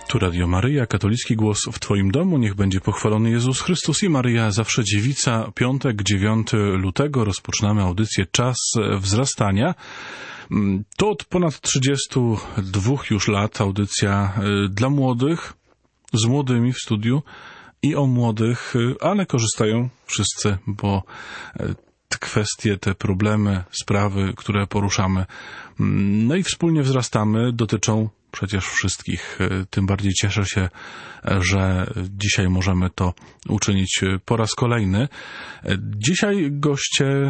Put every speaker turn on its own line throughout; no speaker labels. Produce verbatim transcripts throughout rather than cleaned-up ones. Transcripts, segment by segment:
Tu Radio Maryja, katolicki głos w Twoim domu. Niech będzie pochwalony Jezus Chrystus i Maryja zawsze dziewica. Piątek, dziewiątego lutego rozpoczynamy audycję Czas wzrastania. To od ponad trzydziestu dwóch już lat audycja dla młodych, z młodymi w studiu i o młodych, ale korzystają wszyscy, bo te kwestie, te problemy, sprawy, które poruszamy, no i wspólnie wzrastamy, dotyczą przecież wszystkich. Tym bardziej cieszę się, że dzisiaj możemy to uczynić po raz kolejny. Dzisiaj goście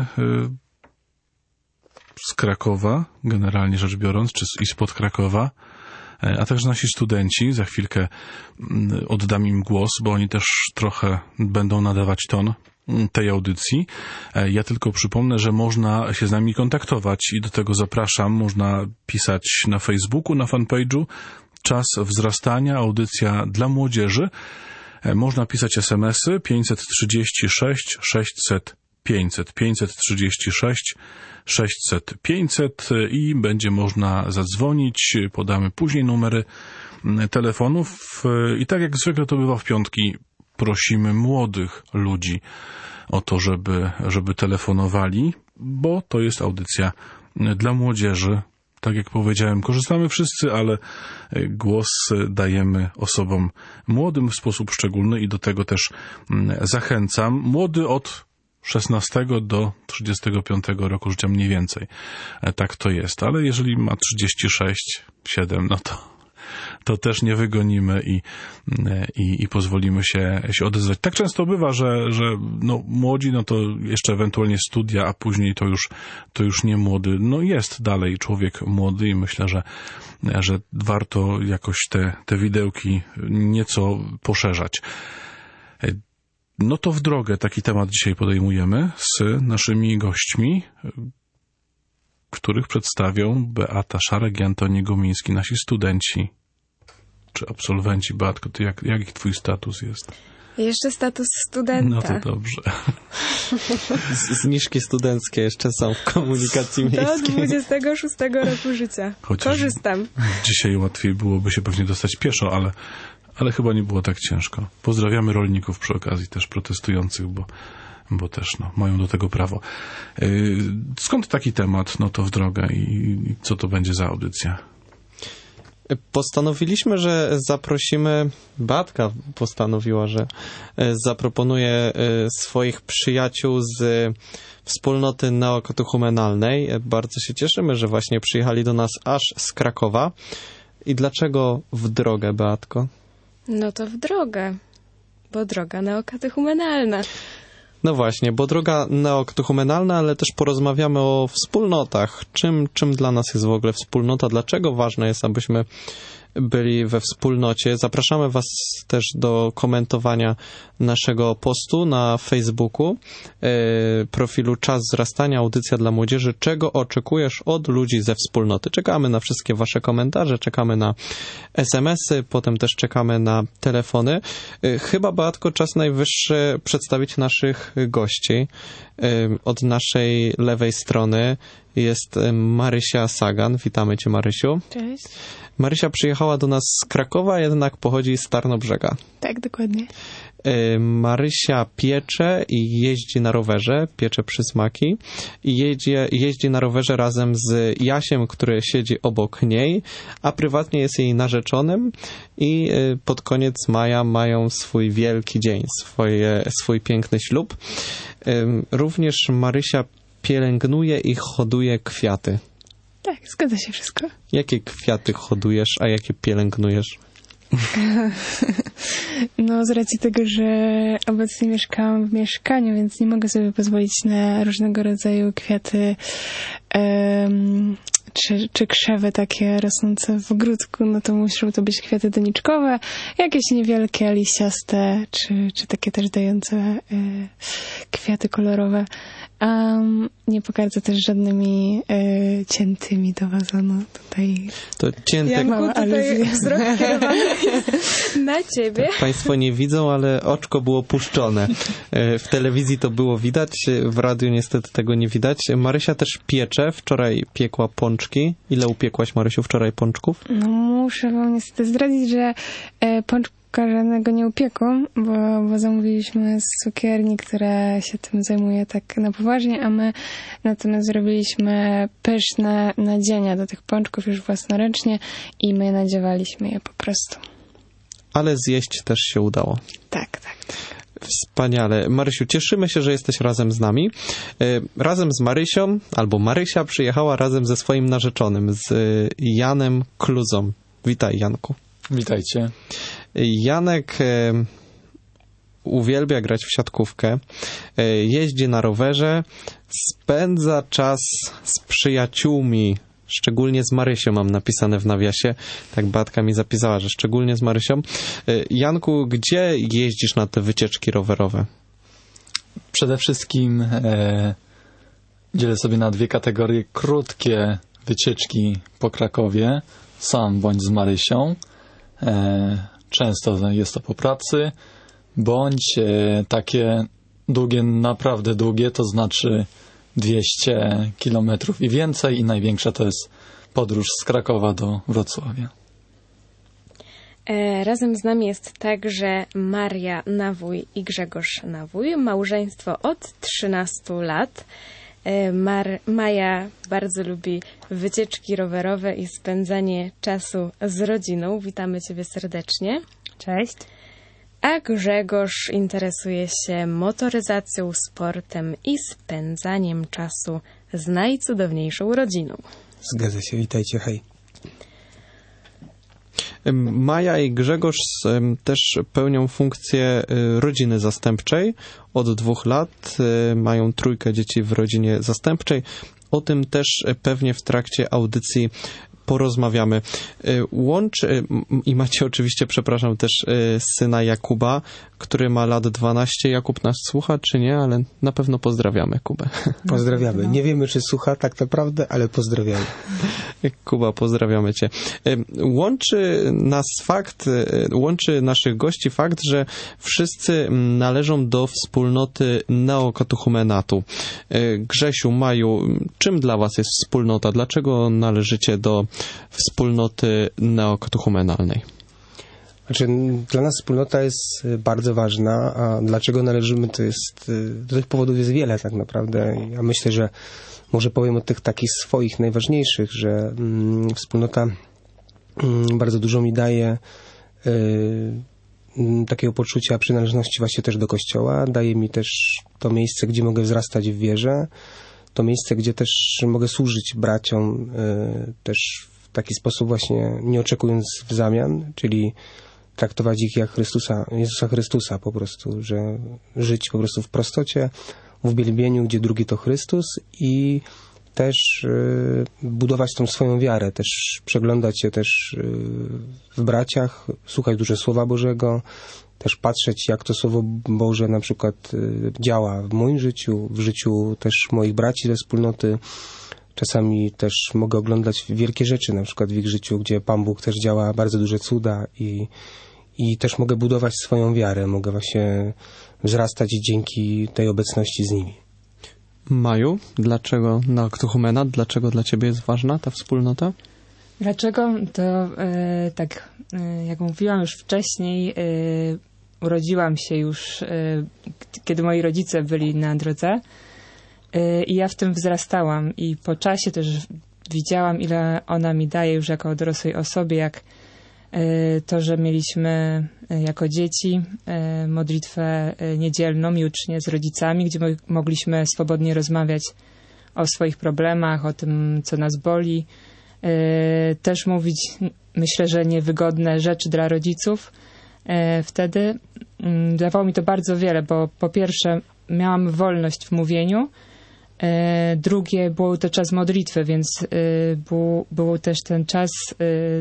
z Krakowa, generalnie rzecz biorąc, czy i spod Krakowa, a także nasi studenci. Za chwilkę oddam im głos, bo oni też trochę będą nadawać ton tej audycji. Ja tylko przypomnę, że można się z nami kontaktować i do tego zapraszam. Można pisać na Facebooku, na fanpage'u Czas wzrastania, audycja dla młodzieży. Można pisać es em esy pięćset trzydzieści sześć sześćset pięćset, pięćset trzydzieści sześć sześćset pięćset i będzie można zadzwonić. Podamy później numery telefonów i tak jak zwykle to bywa w piątki, prosimy młodych ludzi o to, żeby, żeby telefonowali, bo to jest audycja dla młodzieży. Tak jak powiedziałem, korzystamy wszyscy, ale głos dajemy osobom młodym w sposób szczególny i do tego też zachęcam. Młody od szesnastego do trzydziestego piątego roku życia mniej więcej. Tak to jest, ale jeżeli ma trzydzieści sześć, siedem, no to to też nie wygonimy i, i, i pozwolimy się, się odezwać. Tak często bywa, że, że no, młodzi, no to jeszcze ewentualnie studia, a później to już, to już nie młody. No jest dalej człowiek młody i myślę, że, że warto jakoś te, te widełki nieco poszerzać. No to w drogę taki temat dzisiaj podejmujemy z naszymi gośćmi, których przedstawią Beata Szarek i Antoni Gumiński, nasi studenci czy absolwenci. Beatko, ty jak, jaki twój status jest?
Jeszcze status studenta.
No to dobrze.
Zniżki studenckie jeszcze są w komunikacji miejskiej.
Do dwudziestego szóstego roku życia.
Chociaż
korzystam.
Dzisiaj łatwiej byłoby się pewnie dostać pieszo, ale, ale chyba nie było tak ciężko. Pozdrawiamy rolników przy okazji też protestujących, bo bo też no, mają do tego prawo. Yy, skąd taki temat? No to w drogę i, i co to będzie za audycja?
Postanowiliśmy, że zaprosimy, Beatka postanowiła, że zaproponuje swoich przyjaciół z wspólnoty neokatechumenalnej. Bardzo się cieszymy, że właśnie przyjechali do nas aż z Krakowa. I dlaczego w drogę, Beatko?
No to w drogę, bo droga neokatechumenalna.
No właśnie, bo droga neokatechumenalna, ale też porozmawiamy o wspólnotach. Czym, czym dla nas jest w ogóle wspólnota? Dlaczego ważne jest, abyśmy byli we wspólnocie? Zapraszamy Was też do komentowania naszego postu na Facebooku, yy, profilu Czas wzrastania, audycja dla młodzieży. Czego oczekujesz od ludzi ze wspólnoty? Czekamy na wszystkie Wasze komentarze, czekamy na es em esy, potem też czekamy na telefony. Yy, chyba, Beatko, czas najwyższy przedstawić naszych gości. Yy, od naszej lewej strony jest Marysia Sagan. Witamy Cię, Marysiu.
Cześć.
Marysia przyjechała do nas z Krakowa, jednak pochodzi z Tarnobrzega.
Tak, dokładnie.
Marysia piecze i jeździ na rowerze, piecze przysmaki i jeździ, jeździ na rowerze razem z Jasiem, który siedzi obok niej, a prywatnie jest jej narzeczonym i pod koniec maja mają swój wielki dzień, swoje, swój piękny ślub. Również Marysia pielęgnuje i hoduje kwiaty.
Tak, zgadza się wszystko.
Jakie kwiaty hodujesz, a jakie pielęgnujesz?
No, z racji tego, że obecnie mieszkam w mieszkaniu, więc nie mogę sobie pozwolić na różnego rodzaju kwiaty um, czy, czy krzewy takie rosnące w ogródku, no to muszą to być kwiaty doniczkowe, jakieś niewielkie, liściaste, czy, czy takie też dające y, kwiaty kolorowe. Um, nie pogardzę też żadnymi e, ciętymi do wazonu tutaj.
To cięte...
Janku,
Mała
tutaj
aluzja.
wzrok skierowany na ciebie.
Państwo nie widzą, ale oczko było puszczone. E, W telewizji to było widać, w radiu niestety tego nie widać. Marysia też piecze. Wczoraj piekła pączki. Ile upiekłaś, Marysiu, wczoraj pączków?
No muszę wam niestety zdradzić, że e, pączka żadnego nie upiekłam, bo, bo zamówiliśmy z cukierni, która się tym zajmuje tak na poważnie, a my natomiast zrobiliśmy pyszne nadzienia do tych pączków już własnoręcznie i my nadziewaliśmy je po prostu.
Ale zjeść też się udało.
Tak, tak.
Wspaniale. Marysiu, cieszymy się, że jesteś razem z nami. E, Razem z Marysią, albo Marysia przyjechała razem ze swoim narzeczonym, z e, Janem Kluzą. Witaj, Janku.
Witajcie.
Janek e, uwielbia grać w siatkówkę, e, jeździ na rowerze, spędza czas z przyjaciółmi, szczególnie z Marysią, mam napisane w nawiasie, tak Beatka mi zapisała, że szczególnie z Marysią. E, Janku, gdzie jeździsz na te wycieczki rowerowe?
Przede wszystkim e, dzielę sobie na dwie kategorie. Krótkie wycieczki po Krakowie, sam bądź z Marysią. E, często jest to po pracy, bądź e, takie długie, naprawdę długie, to znaczy dwieście kilometrów i więcej, i największa to jest podróż z Krakowa do Wrocławia.
E, razem z nami jest także Maria Nawój i Grzegorz Nawój, małżeństwo od trzynastu lat. E, Mar- Maja bardzo lubi wycieczki rowerowe i spędzanie czasu z rodziną. Witamy Ciebie serdecznie.
Cześć.
A Grzegorz interesuje się motoryzacją, sportem i spędzaniem czasu z najcudowniejszą rodziną.
Zgadza się, witajcie, hej.
Maja i Grzegorz em, też pełnią funkcję y, rodziny zastępczej. Od dwóch lat y, mają trójkę dzieci w rodzinie zastępczej. O tym też y, pewnie w trakcie audycji porozmawiamy. Y, Łączy, y, i macie oczywiście, przepraszam, też y, syna Jakuba, który ma lat dwanaście. Jakub nas słucha, czy nie? Ale na pewno pozdrawiamy Kubę.
Pozdrawiamy. Nie wiemy, czy słucha tak naprawdę, ale pozdrawiamy.
Kuba, pozdrawiamy Cię. Y, Łączy nas fakt, y, łączy naszych gości fakt, że wszyscy należą do wspólnoty neokatechumenatu. Y, Grzesiu, Maju, czym dla Was jest wspólnota? Dlaczego należycie do wspólnoty neokatechumenalnej?
Znaczy, dla nas wspólnota jest bardzo ważna, a dlaczego należymy, to jest, do tych powodów jest wiele tak naprawdę. Ja myślę, że może powiem o tych takich swoich najważniejszych, że mm, wspólnota mm, bardzo dużo mi daje y, takiego poczucia przynależności właśnie też do Kościoła, daje mi też to miejsce, gdzie mogę wzrastać w wierze, to miejsce, gdzie też mogę służyć braciom y, też w taki sposób właśnie nie oczekując w zamian, czyli traktować ich jak Chrystusa, Jezusa Chrystusa po prostu, że żyć po prostu w prostocie, w uwielbieniu, gdzie drugi to Chrystus i też y, budować tą swoją wiarę, też przeglądać się też y, w braciach, słuchać dużo Słowa Bożego, też patrzeć, jak to Słowo Boże na przykład y, działa w moim życiu, w życiu też moich braci ze wspólnoty. Czasami też mogę oglądać wielkie rzeczy, na przykład w ich życiu, gdzie Pan Bóg też działa bardzo duże cuda i, i też mogę budować swoją wiarę, mogę właśnie wzrastać dzięki tej obecności z nimi.
Maju, dlaczego neokatechumenat? Dlaczego dla Ciebie jest ważna ta wspólnota?
Dlaczego? To e, tak, e, jak mówiłam już wcześniej, e, urodziłam się już, e, kiedy moi rodzice byli na drodze e, i ja w tym wzrastałam i po czasie też widziałam, ile ona mi daje już jako dorosłej osobie, jak e, to, że mieliśmy e, jako dzieci e, modlitwę e, niedzielną, jucznie z rodzicami, gdzie mo- mogliśmy swobodnie rozmawiać o swoich problemach, o tym, co nas boli. E, też mówić, myślę, że niewygodne rzeczy dla rodziców. E, wtedy m, dawało mi to bardzo wiele, bo po pierwsze miałam wolność w mówieniu, e, drugie był to czas modlitwy, więc e, był, był też ten czas e,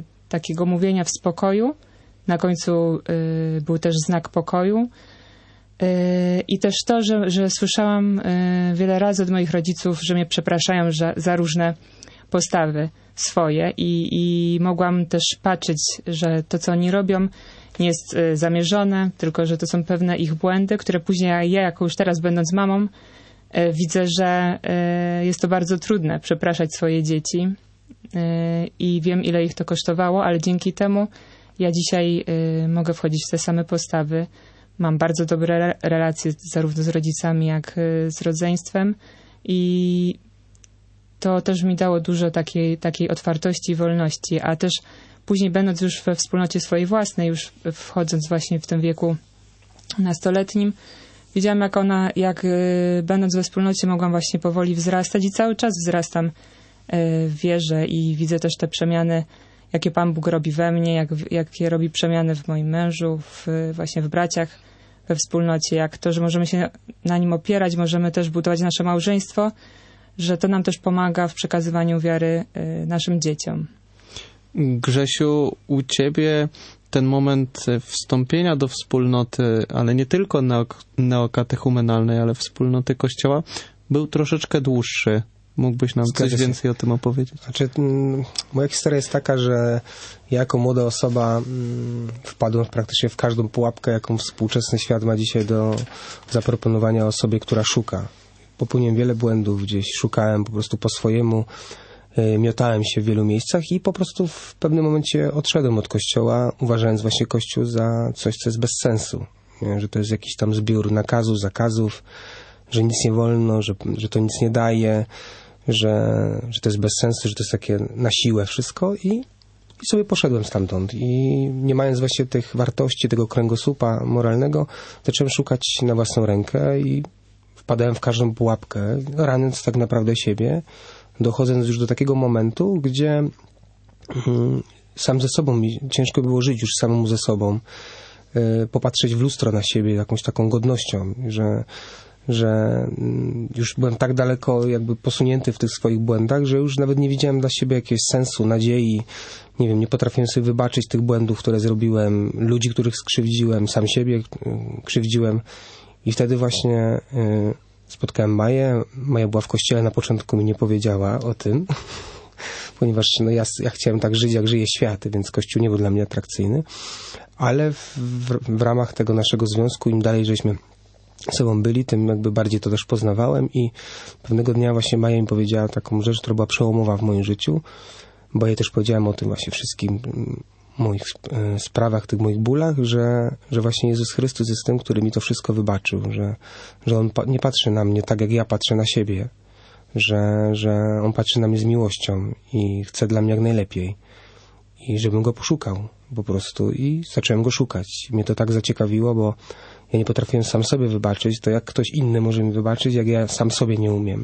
takiego mówienia w spokoju. Na końcu y, był też znak pokoju. I też to, że, że słyszałam wiele razy od moich rodziców, że mnie przepraszają za, za różne postawy swoje i, i mogłam też patrzeć, że to, co oni robią, nie jest zamierzone, tylko że to są pewne ich błędy, które później ja, jako już teraz będąc mamą, widzę, że jest to bardzo trudne przepraszać swoje dzieci i wiem, ile ich to kosztowało, ale dzięki temu ja dzisiaj mogę wchodzić w te same postawy. Mam bardzo dobre relacje zarówno z rodzicami, jak z rodzeństwem i to też mi dało dużo takiej, takiej otwartości i wolności, a też później będąc już we wspólnocie swojej własnej, już wchodząc właśnie w tym wieku nastoletnim, widziałam, jak ona, jak będąc we wspólnocie mogłam właśnie powoli wzrastać i cały czas wzrastam w wierze i widzę też te przemiany, jakie Pan Bóg robi we mnie, jak, jakie robi przemiany w moim mężu, w, właśnie w braciach, we wspólnocie, jak to, że możemy się na nim opierać, możemy też budować nasze małżeństwo, że to nam też pomaga w przekazywaniu wiary naszym dzieciom.
Grzesiu, u ciebie ten moment wstąpienia do wspólnoty, ale nie tylko neok- neokatechumenalnej, ale wspólnoty Kościoła, był troszeczkę dłuższy. Mógłbyś nam
Zgadza
coś
się.
więcej o tym opowiedzieć?
Znaczy, m, moja historia jest taka, że ja jako młoda osoba m, wpadłem praktycznie w każdą pułapkę, jaką współczesny świat ma dzisiaj do zaproponowania osobie, która szuka. Popełniłem wiele błędów gdzieś, szukałem po prostu po swojemu, y, miotałem się w wielu miejscach i po prostu w pewnym momencie odszedłem od Kościoła, uważając właśnie Kościół za coś, co jest bez sensu. Nie? Że to jest jakiś tam zbiór nakazów, zakazów, że nic nie wolno, że, że to nic nie daje, że, że to jest bez sensu, że to jest takie na siłę wszystko i, i sobie poszedłem stamtąd. I nie mając właśnie tych wartości, tego kręgosłupa moralnego, zacząłem szukać na własną rękę i wpadałem w każdą pułapkę, raniąc tak naprawdę siebie, dochodząc już do takiego momentu, gdzie mm, sam ze sobą mi ciężko było żyć już samemu ze sobą, y, popatrzeć w lustro na siebie jakąś taką godnością, że że już byłem tak daleko jakby posunięty w tych swoich błędach, że już nawet nie widziałem dla siebie jakiegoś sensu, nadziei. Nie wiem, nie potrafiłem sobie wybaczyć tych błędów, które zrobiłem, ludzi, których skrzywdziłem, sam siebie krzywdziłem. I wtedy właśnie y, spotkałem Maję. Maja była w kościele, na początku mi nie powiedziała o tym, ponieważ no, ja, ja chciałem tak żyć, jak żyje świat, więc Kościół nie był dla mnie atrakcyjny. Ale w, w, w ramach tego naszego związku, im dalej żeśmy sobą byli, tym jakby bardziej to też poznawałem i pewnego dnia właśnie Maja mi powiedziała taką rzecz, która była przełomowa w moim życiu, bo ja też powiedziałem o tym właśnie wszystkim moich sprawach, tych moich bólach, że, że właśnie Jezus Chrystus jest tym, który mi to wszystko wybaczył, że, że On nie patrzy na mnie tak, jak ja patrzę na siebie, że, że On patrzy na mnie z miłością i chce dla mnie jak najlepiej i żebym Go poszukał po prostu i zacząłem Go szukać. Mnie to tak zaciekawiło, bo ja nie potrafiłem sam sobie wybaczyć, to jak ktoś inny może mi wybaczyć, jak ja sam sobie nie umiem.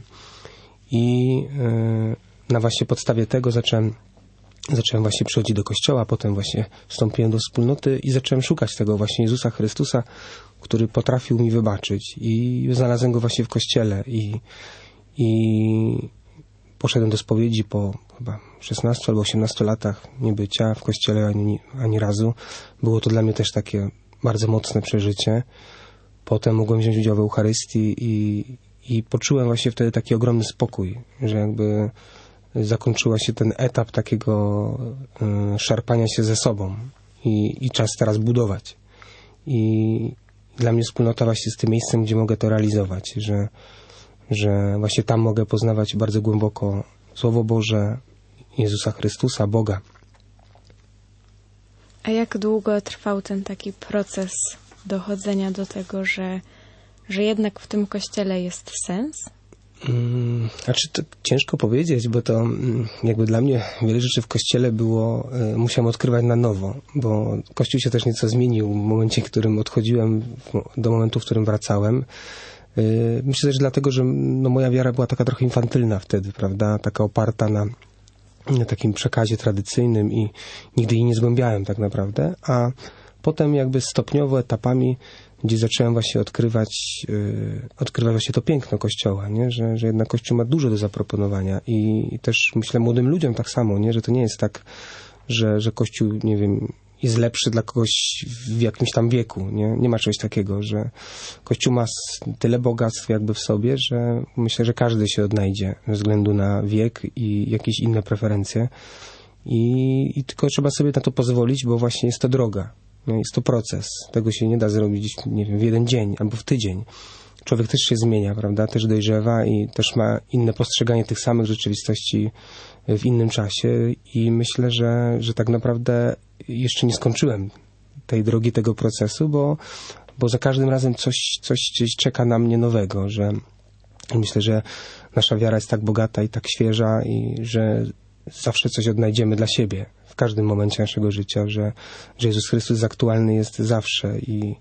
I yy, na właśnie podstawie tego zacząłem, zacząłem właśnie przychodzić do Kościoła, potem właśnie wstąpiłem do wspólnoty i zacząłem szukać tego właśnie Jezusa Chrystusa, który potrafił mi wybaczyć. I znalazłem Go właśnie w Kościele i, i poszedłem do spowiedzi po chyba szesnastu albo osiemnastu latach niebycia w Kościele ani, ani razu. Było to dla mnie też takie bardzo mocne przeżycie. Potem mogłem wziąć udział w Eucharystii i, i poczułem właśnie wtedy taki ogromny spokój, że jakby zakończyła się ten etap takiego y, szarpania się ze sobą i, i czas teraz budować. I dla mnie wspólnota właśnie jest tym miejscem, gdzie mogę to realizować, że, że właśnie tam mogę poznawać bardzo głęboko Słowo Boże, Jezusa Chrystusa, Boga.
A jak długo trwał ten taki proces dochodzenia do tego, że, że jednak w tym Kościele jest sens?
Hmm, znaczy to ciężko powiedzieć, bo to jakby dla mnie wiele rzeczy w Kościele było, y, musiałem odkrywać na nowo, bo Kościół się też nieco zmienił w momencie, w którym odchodziłem do momentu, w którym wracałem. Y, myślę też dlatego, że no, moja wiara była taka trochę infantylna wtedy, prawda, taka oparta na na takim przekazie tradycyjnym i nigdy jej nie zgłębiałem tak naprawdę, a potem jakby stopniowo, etapami, gdzie zacząłem właśnie odkrywać, yy, odkrywać właśnie to piękno Kościoła, nie? Że, że jednak Kościół ma dużo do zaproponowania i, i też myślę młodym ludziom tak samo, nie? Że to nie jest tak, że, że Kościół, nie wiem, jest lepszy dla kogoś w jakimś tam wieku. Nie, nie ma czegoś takiego, że Kościół ma tyle bogactw jakby w sobie, że myślę, że każdy się odnajdzie ze względu na wiek i jakieś inne preferencje. I, i tylko trzeba sobie na to pozwolić, bo właśnie jest to droga. No, jest to proces. Tego się nie da zrobić, nie wiem, w jeden dzień albo w tydzień. Człowiek też się zmienia, prawda? Też dojrzewa i też ma inne postrzeganie tych samych rzeczywistości w innym czasie i myślę, że, że tak naprawdę jeszcze nie skończyłem tej drogi, tego procesu, bo, bo za każdym razem coś, coś gdzieś czeka na mnie nowego, że myślę, że nasza wiara jest tak bogata i tak świeża i że zawsze coś odnajdziemy dla siebie w każdym momencie naszego życia, że, że Jezus Chrystus aktualny jest zawsze i,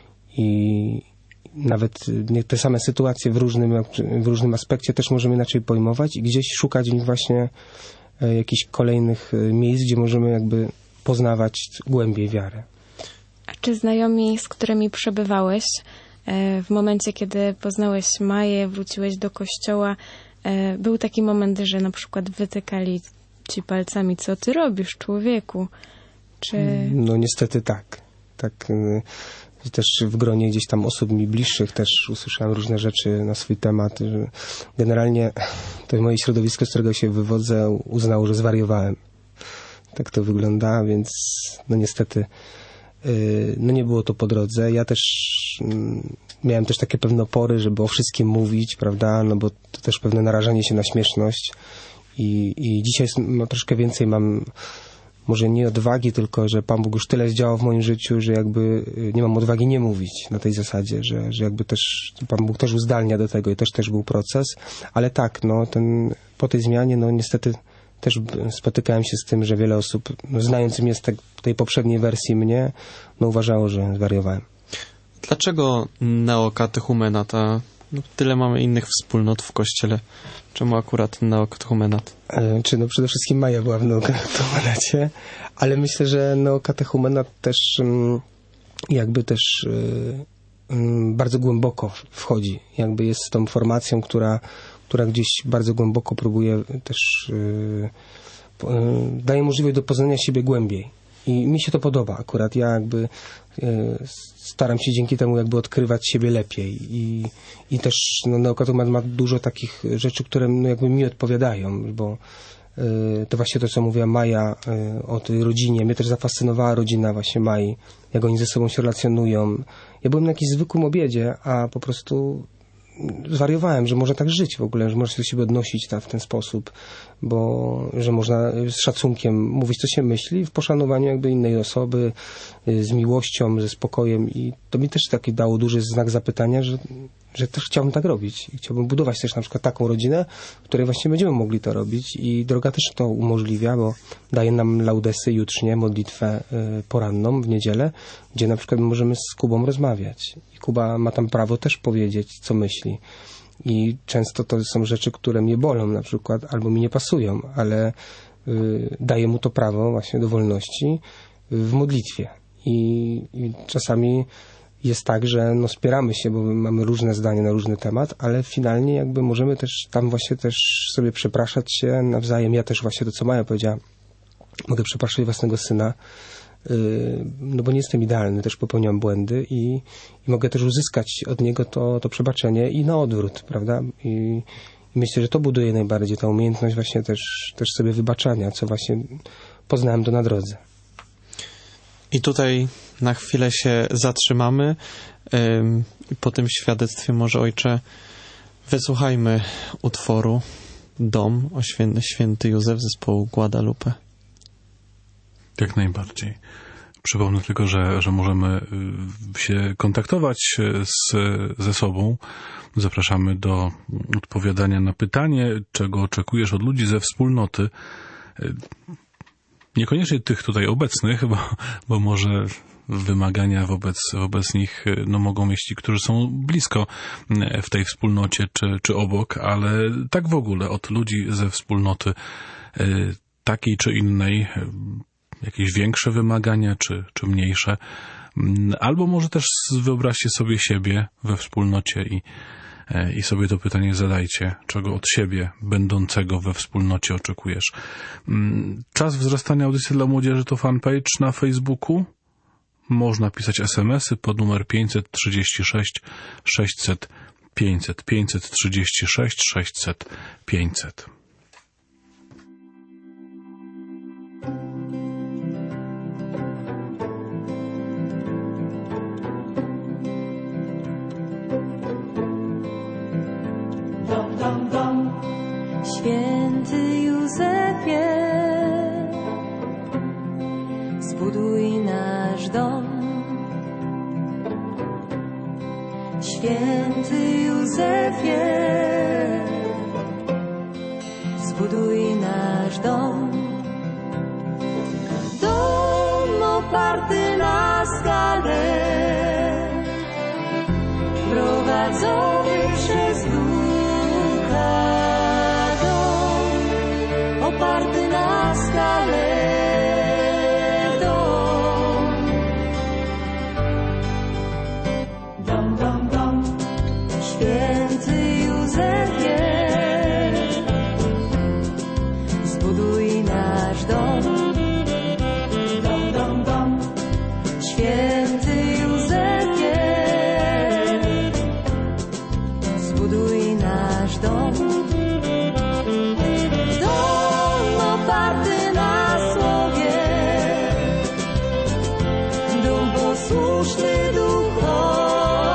i nawet te same sytuacje w różnym, w różnym aspekcie też możemy inaczej pojmować i gdzieś szukać w nich właśnie jakichś kolejnych miejsc, gdzie możemy jakby poznawać głębiej wiarę.
A czy znajomi, z którymi przebywałeś, w momencie, kiedy poznałeś Maję, wróciłeś do kościoła, był taki moment, że na przykład wytykali ci palcami, co ty robisz, człowieku? Czy...
No niestety tak. Tak. Też w gronie gdzieś tam osób mi bliższych też usłyszałem różne rzeczy na swój temat. Że generalnie to moje środowisko, z którego się wywodzę, uznało, że zwariowałem. Tak to wygląda, więc no niestety no nie było to po drodze. Ja też miałem też takie pewne opory, żeby o wszystkim mówić, prawda, no bo to też pewne narażanie się na śmieszność i, i dzisiaj no, troszkę więcej mam może nie odwagi, tylko że Pan Bóg już tyle zdziałał w moim życiu, że jakby nie mam odwagi nie mówić na tej zasadzie, że, że jakby też Pan Bóg też uzdalnia do tego i też też był proces, ale tak, no ten, po tej zmianie, no niestety też spotykałem się z tym, że wiele osób, no, znając mnie z te, tej poprzedniej wersji mnie, no uważało, że zwariowałem.
Dlaczego neokatechumenat? No, tyle mamy innych wspólnot w Kościele. Czemu akurat neokatechumenat?
E, czy no przede wszystkim Maja była w neokatechumenacie, ale myślę, że neokatechumenat też mm, jakby też y, y, bardzo głęboko wchodzi. Jakby jest tą formacją, która, która gdzieś bardzo głęboko próbuje też y, y, daje możliwość do poznania siebie głębiej. I mi się to podoba akurat. Ja jakby y, staram się dzięki temu jakby odkrywać siebie lepiej i, i też no, neokatechumenat ma dużo takich rzeczy, które no, jakby mi odpowiadają, bo y, to właśnie to, co mówiła Maja y, o tej rodzinie, mnie też zafascynowała rodzina właśnie Mai, jak oni ze sobą się relacjonują. Ja byłem na jakimś zwykłym obiedzie, a po prostu zwariowałem, że można tak żyć w ogóle, że można się do siebie odnosić tak, w ten sposób, bo że można z szacunkiem mówić, co się myśli, w poszanowaniu jakby innej osoby, z miłością, ze spokojem i to mi też taki dało duży znak zapytania, że, że też chciałbym tak robić i chciałbym budować też na przykład taką rodzinę, w której właśnie będziemy mogli to robić i droga też to umożliwia, bo daje nam laudesy jutrznie, modlitwę poranną w niedzielę, gdzie na przykład możemy z Kubą rozmawiać i Kuba ma tam prawo też powiedzieć, co myśli. I często to są rzeczy, które mnie bolą na przykład, albo mi nie pasują, ale y, daję mu to prawo właśnie do wolności w modlitwie. I, i czasami jest tak, że no spieramy się, bo mamy różne zdania na różny temat, ale finalnie jakby możemy też tam właśnie też sobie przepraszać się nawzajem. Ja też właśnie to, co Maja powiedziała, mogę przepraszać własnego syna, no bo nie jestem idealny, też popełniam błędy i, i mogę też uzyskać od niego to, to przebaczenie i na odwrót, prawda? I, i myślę, że to buduje najbardziej ta umiejętność właśnie też, też sobie wybaczania, co właśnie poznałem to na drodze.
I tutaj na chwilę się zatrzymamy ym, i po tym świadectwie może, ojcze, wysłuchajmy utworu Dom o święty, święty Józef zespołu Guadalupe.
Jak najbardziej. Przypomnę tylko, że, że możemy się kontaktować z, ze sobą. Zapraszamy do odpowiadania na pytanie, czego oczekujesz od ludzi ze wspólnoty. Niekoniecznie tych tutaj obecnych, bo, bo może wymagania wobec, wobec nich no, mogą mieć ci, którzy są blisko w tej wspólnocie czy, czy obok, ale tak w ogóle od ludzi ze wspólnoty takiej czy innej, jakieś większe wymagania, czy, czy mniejsze. Albo może też wyobraźcie sobie siebie we wspólnocie i, i sobie to pytanie zadajcie, czego od siebie, będącego we wspólnocie, oczekujesz. Czas wzrastania Audycji dla Młodzieży to fanpage na Facebooku. Można pisać es em esy pod numer pięćset trzydzieści sześć sześćset pięćset, pięćset trzydzieści sześć sześćset pięćset.
Dom, dom, dom, święty Józefie, zbuduj nasz dom. Święty Józefie, zbuduj nasz dom. Dom oparty na skale, prowadzony przez Ducha. Dom oparty na skale. Święty Józefie, zbuduj nasz dom. Dom, dom, dom. Święty Józefie, zbuduj nasz dom. Dom oparty na słowie, dom posłuszny Duchowi.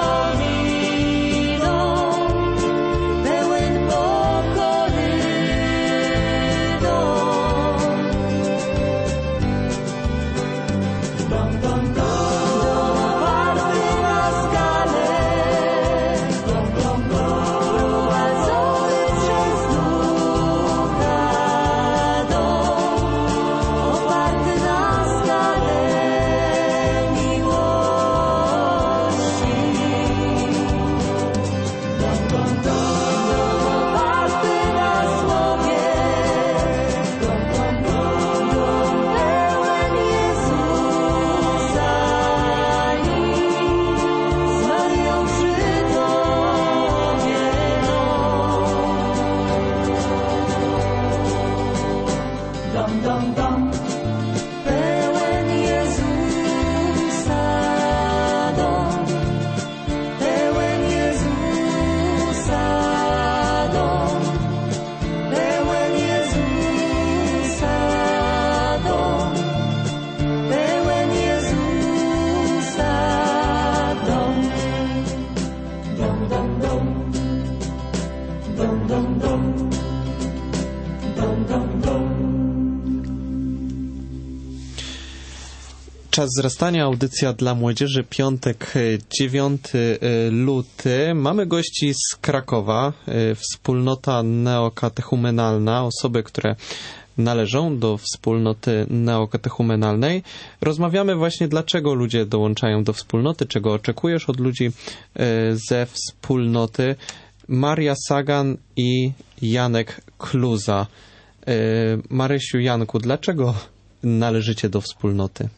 Czas wzrastania, audycja dla młodzieży, piątek, dziewiąty luty. Mamy gości z Krakowa, wspólnota neokatechumenalna, osoby, które należą do wspólnoty neokatechumenalnej. Rozmawiamy właśnie, dlaczego ludzie dołączają do wspólnoty, czego oczekujesz od ludzi ze wspólnoty. Maria Sagan i Janek Kluza. Marysiu, Janku, dlaczego należycie do wspólnoty?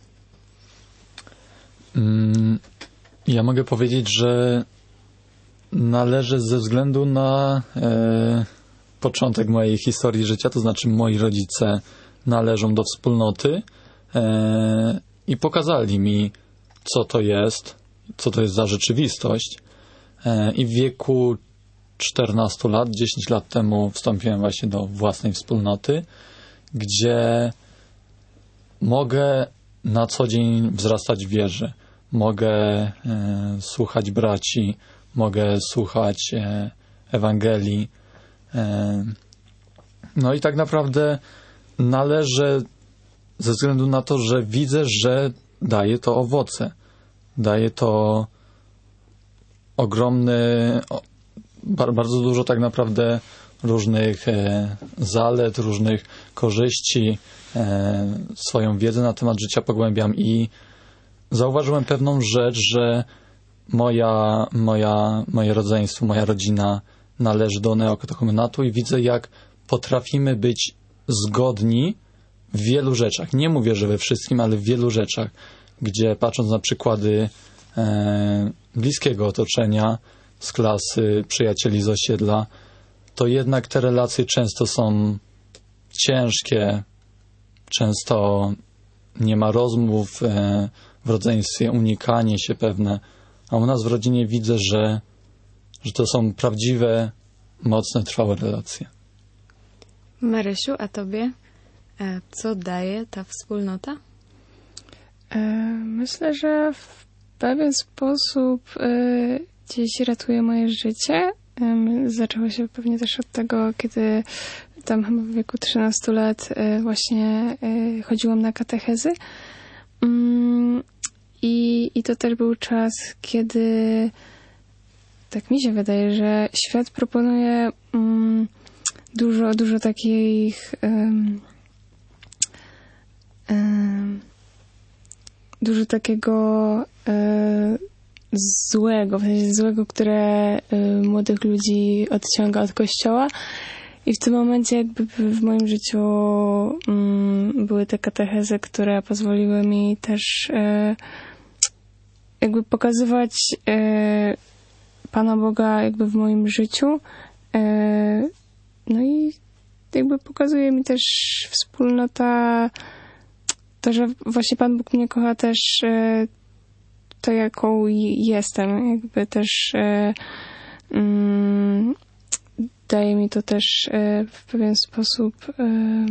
Ja mogę powiedzieć, że należę ze względu na e, początek mojej historii życia, to znaczy moi rodzice należą do wspólnoty e, i pokazali mi, co to jest, co to jest za rzeczywistość. E, I w wieku czternastu lat, dziesięć lat temu wstąpiłem właśnie do własnej wspólnoty, gdzie mogę na co dzień wzrastać w wierze. Mogę e, słuchać braci, mogę słuchać e, Ewangelii. E, no i tak naprawdę należę ze względu na to, że widzę, że daje to owoce. Daje to ogromny, o, bardzo dużo tak naprawdę różnych e, zalet, różnych korzyści. E, swoją wiedzę na temat życia pogłębiam i zauważyłem pewną rzecz, że moja, moja, moje rodzeństwo, moja rodzina należy do neokatechumenatu i widzę, jak potrafimy być zgodni w wielu rzeczach. Nie mówię, że we wszystkim, ale w wielu rzeczach, gdzie patrząc na przykłady e, bliskiego otoczenia, z klasy, przyjacieli z osiedla, to jednak te relacje często są ciężkie, często nie ma rozmów e, w rodzeństwie, unikanie się pewne, a u nas w rodzinie widzę, że, że to są prawdziwe, mocne, trwałe relacje.
Marysiu, a tobie e, co daje ta wspólnota?
E, myślę, że w pewien sposób e, gdzieś ratuje moje życie. E, zaczęło się pewnie też od tego, kiedy tam chyba w wieku trzynastu lat e, właśnie e, chodziłam na katechezy. Mm, i, I to też był czas, kiedy tak mi się wydaje, że świat proponuje mm, dużo, dużo takich um, um, dużo takiego um, złego, w sensie złego, które um, młodych ludzi odciąga od Kościoła. I w tym momencie jakby w moim życiu um, były te katechezy, które pozwoliły mi też e, jakby pokazywać e, Pana Boga jakby w moim życiu. E, no i jakby pokazuje mi też wspólnota, to, że właśnie Pan Bóg mnie kocha też e, to, jaką jestem. Jakby też e, mm, daje mi to też e, w pewien sposób e,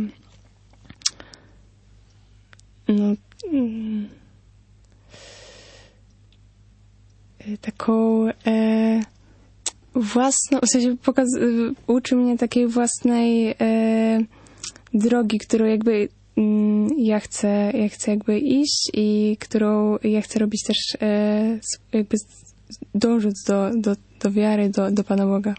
no mm, taką e, własną, w sensie pokaz- uczy mnie takiej własnej e, drogi, którą jakby mm, ja chcę, ja chcę jakby iść i którą ja chcę robić też e, jakby dążyć do, do, do wiary, do, do Pana Boga.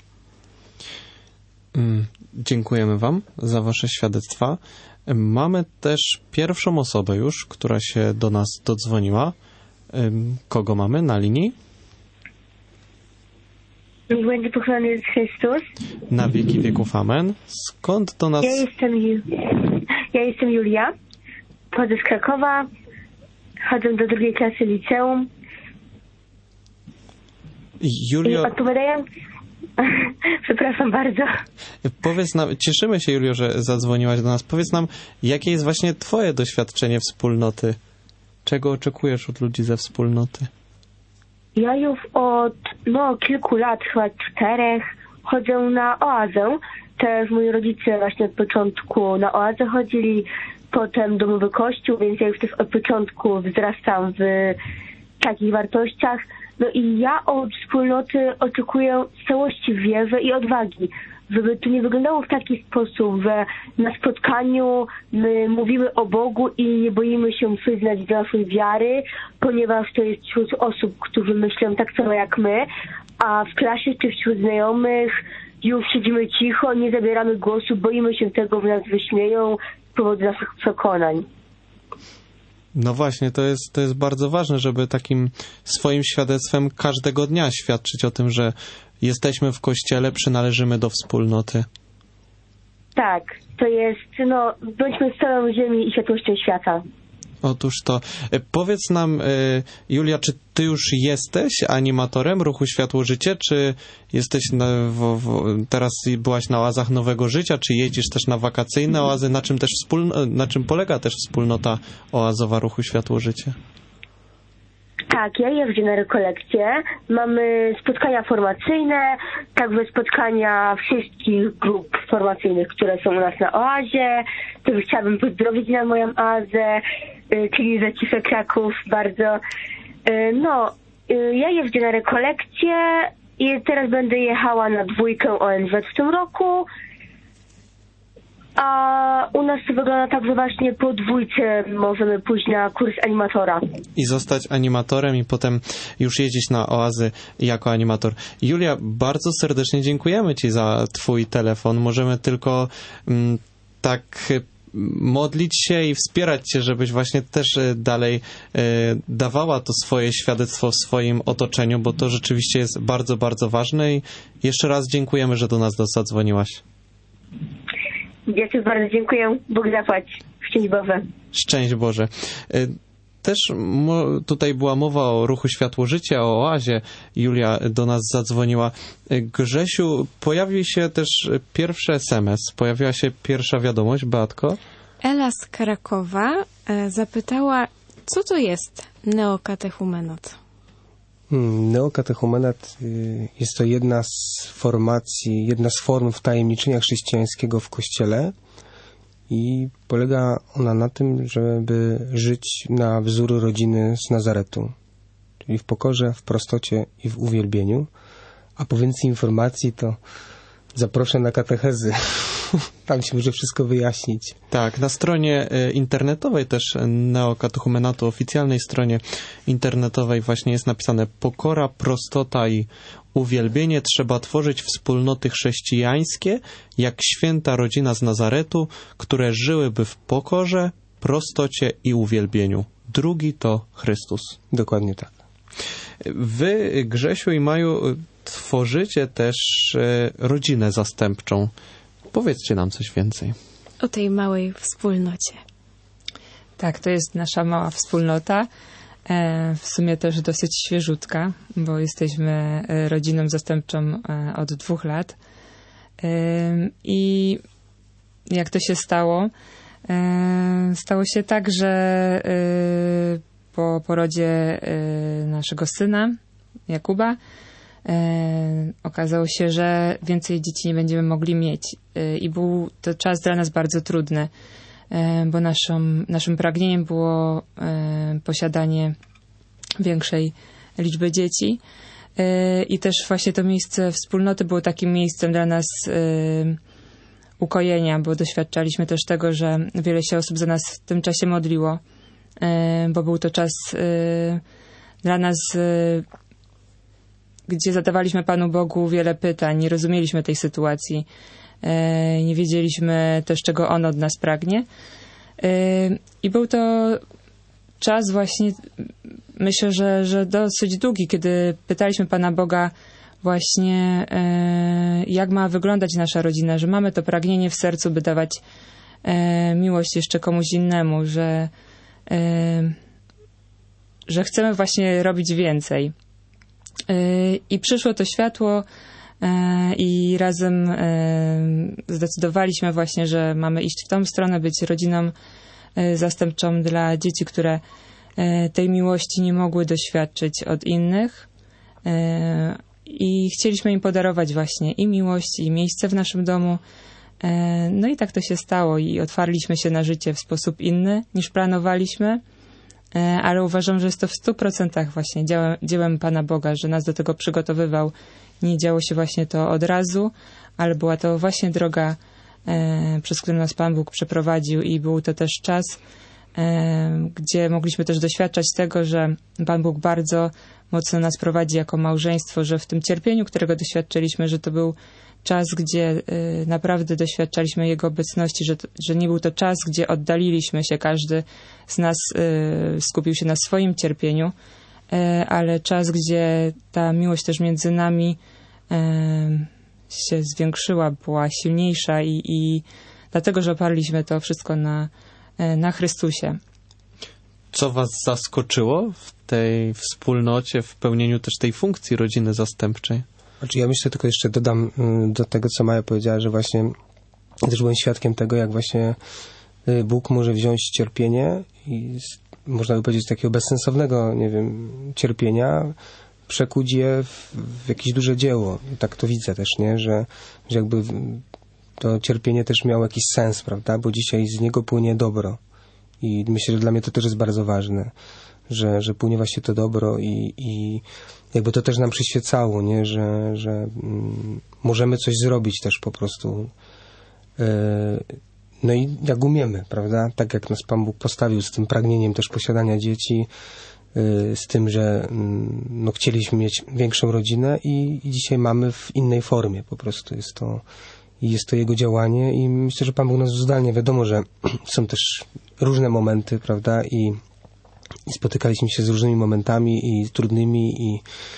Dziękujemy Wam za Wasze świadectwa. Mamy też pierwszą osobę już, która się do nas dodzwoniła. Kogo mamy na linii?
Błędnie pochwalony jest Chrystus.
Na wieki wieków amen. Skąd do nas...
Ja jestem, Ju... ja jestem Julia. Pochodzę z Krakowa. Chodzę do drugiej klasy liceum.
Julio...
I odpowiadając... Przepraszam bardzo.
Powiedz nam, cieszymy się, Julio, że zadzwoniłaś do nas. Powiedz nam, jakie jest właśnie twoje doświadczenie wspólnoty? Czego oczekujesz od ludzi ze wspólnoty?
Ja już od no, kilku lat, chyba czterech, chodzę na oazę. Też moi rodzice właśnie od początku na oazę chodzili, potem domowy kościół, więc ja już też od początku wzrastam w takich wartościach. No i ja od wspólnoty oczekuję całości wierzy i odwagi, żeby to nie wyglądało w taki sposób, że na spotkaniu my mówimy o Bogu i nie boimy się przyznać do naszej wiary, ponieważ to jest wśród osób, którzy myślą tak samo jak my, a w klasie czy wśród znajomych już siedzimy cicho, nie zabieramy głosu, boimy się tego, że nas wyśmieją z powodu naszych przekonań.
No właśnie, to jest, to jest bardzo ważne, żeby takim swoim świadectwem każdego dnia świadczyć o tym, że jesteśmy w Kościele, przynależymy do wspólnoty.
Tak, to jest, no, bądźmy solą ziemi i światłością świata.
Otóż to. Powiedz nam, Julia, czy ty już jesteś animatorem Ruchu Światło Życie, czy jesteś na, w, w, teraz byłaś na oazach Nowego Życia, czy jeździsz też na wakacyjne oazy? Na czym też wspólno, na czym polega też wspólnota oazowa Ruchu Światło Życie?
Tak, ja jeżdżę na rekolekcje. Mamy spotkania formacyjne, także spotkania wszystkich grup formacyjnych, które są u nas na oazie. Też chciałabym pozdrowić na moją oazę, czyli Zacisza Kraków bardzo. No, ja jeżdżę na rekolekcje i teraz będę jechała na dwójkę O N Z w tym roku. A u nas to wygląda tak, że właśnie po dwójce możemy pójść na kurs animatora.
I zostać animatorem i potem już jeździć na oazy jako animator. Julia, bardzo serdecznie dziękujemy Ci za Twój telefon. Możemy tylko mm, tak modlić się i wspierać Cię, żebyś właśnie też dalej e, dawała to swoje świadectwo w swoim otoczeniu, bo to rzeczywiście jest bardzo, bardzo ważne i jeszcze raz dziękujemy, że do nas zadzwoniłaś.
Ja Ci bardzo dziękuję. Bóg zapłać. Szczęść Boże.
Szczęść Boże. też mo- tutaj była mowa o ruchu Światło Życia, o oazie. Julia do nas zadzwoniła. Grzesiu, pojawił się też pierwszy es em es, pojawiła się pierwsza wiadomość. Beatko?
Ela z Krakowa e, zapytała, co to jest neokatechumenat?
Hmm, neokatechumenat y, jest to jedna z formacji, jedna z form wtajemniczenia chrześcijańskiego w Kościele i polega ona na tym, żeby żyć na wzór rodziny z Nazaretu, czyli w pokorze, w prostocie i w uwielbieniu. A po więcej informacji to zaproszę na katechezy. Tam się może wszystko wyjaśnić.
Tak, na stronie internetowej też neokatechumenatu, oficjalnej stronie internetowej właśnie jest napisane: pokora, prostota i uwielbienie. Trzeba tworzyć wspólnoty chrześcijańskie, jak święta rodzina z Nazaretu, które żyłyby w pokorze, prostocie i uwielbieniu. Drugi to Chrystus.
Dokładnie tak.
Wy, Grzesiu i Maju, tworzycie też rodzinę zastępczą. Powiedzcie nam coś więcej.
O tej małej wspólnocie.
Tak, to jest nasza mała wspólnota. E, w sumie też dosyć świeżutka, bo jesteśmy rodziną zastępczą e, od dwóch lat. E, I jak to się stało? E, stało się tak, że e, po porodzie e, naszego syna, Jakuba, E, okazało się, że więcej dzieci nie będziemy mogli mieć e, i był to czas dla nas bardzo trudny, e, bo naszą, naszym pragnieniem było e, posiadanie większej liczby dzieci e, i też właśnie to miejsce wspólnoty było takim miejscem dla nas e, ukojenia, bo doświadczaliśmy też tego, że wiele się osób za nas w tym czasie modliło, e, bo był to czas e, dla nas e, gdzie zadawaliśmy Panu Bogu wiele pytań, nie rozumieliśmy tej sytuacji, e, nie wiedzieliśmy też, czego On od nas pragnie. E, I był to czas właśnie, myślę, że, że dosyć długi, kiedy pytaliśmy Pana Boga właśnie, e, jak ma wyglądać nasza rodzina, że mamy to pragnienie w sercu, by dawać e, miłość jeszcze komuś innemu, że, e, że chcemy właśnie robić więcej. I przyszło to światło i razem zdecydowaliśmy właśnie, że mamy iść w tą stronę, być rodziną zastępczą dla dzieci, które tej miłości nie mogły doświadczyć od innych. I chcieliśmy im podarować właśnie i miłość, i miejsce w naszym domu. No i tak to się stało i otwarliśmy się na życie w sposób inny niż planowaliśmy. Ale uważam, że jest to w stu procentach właśnie dziełem, dziełem Pana Boga, że nas do tego przygotowywał. Nie działo się właśnie to od razu, ale była to właśnie droga, e, przez którą nas Pan Bóg przeprowadził i był to też czas, e, gdzie mogliśmy też doświadczać tego, że Pan Bóg bardzo mocno nas prowadzi jako małżeństwo, że w tym cierpieniu, którego doświadczyliśmy, że to był czas, gdzie y, naprawdę doświadczaliśmy Jego obecności, że, że nie był to czas, gdzie oddaliliśmy się, każdy z nas y, skupił się na swoim cierpieniu, y, ale czas, gdzie ta miłość też między nami y, się zwiększyła, była silniejsza i, i dlatego, że oparliśmy to wszystko na, y, na Chrystusie.
Co was zaskoczyło w tej wspólnocie, w pełnieniu też tej funkcji rodziny zastępczej?
Znaczy ja myślę, tylko jeszcze dodam do tego, co Maja powiedziała, że właśnie też byłem świadkiem tego, jak właśnie Bóg może wziąć cierpienie i można by powiedzieć takiego bezsensownego, nie wiem, cierpienia, przekuć je w, w jakieś duże dzieło. I tak to widzę też, nie? Że, że jakby to cierpienie też miało jakiś sens, prawda? Bo dzisiaj z niego płynie dobro. I myślę, że dla mnie to też jest bardzo ważne, że, że płynie właśnie to dobro i, i jakby to też nam przyświecało, nie? Że, że mm, możemy coś zrobić też po prostu. Yy, no i jak umiemy, prawda? Tak jak nas Pan Bóg postawił z tym pragnieniem też posiadania dzieci, yy, z tym, że yy, no, chcieliśmy mieć większą rodzinę i, i dzisiaj mamy w innej formie po prostu. Jest to, jest to Jego działanie i myślę, że Pan Bóg nas uzdalnia. Wiadomo, że są też różne momenty, prawda? I I spotykaliśmy się z różnymi momentami i trudnymi i,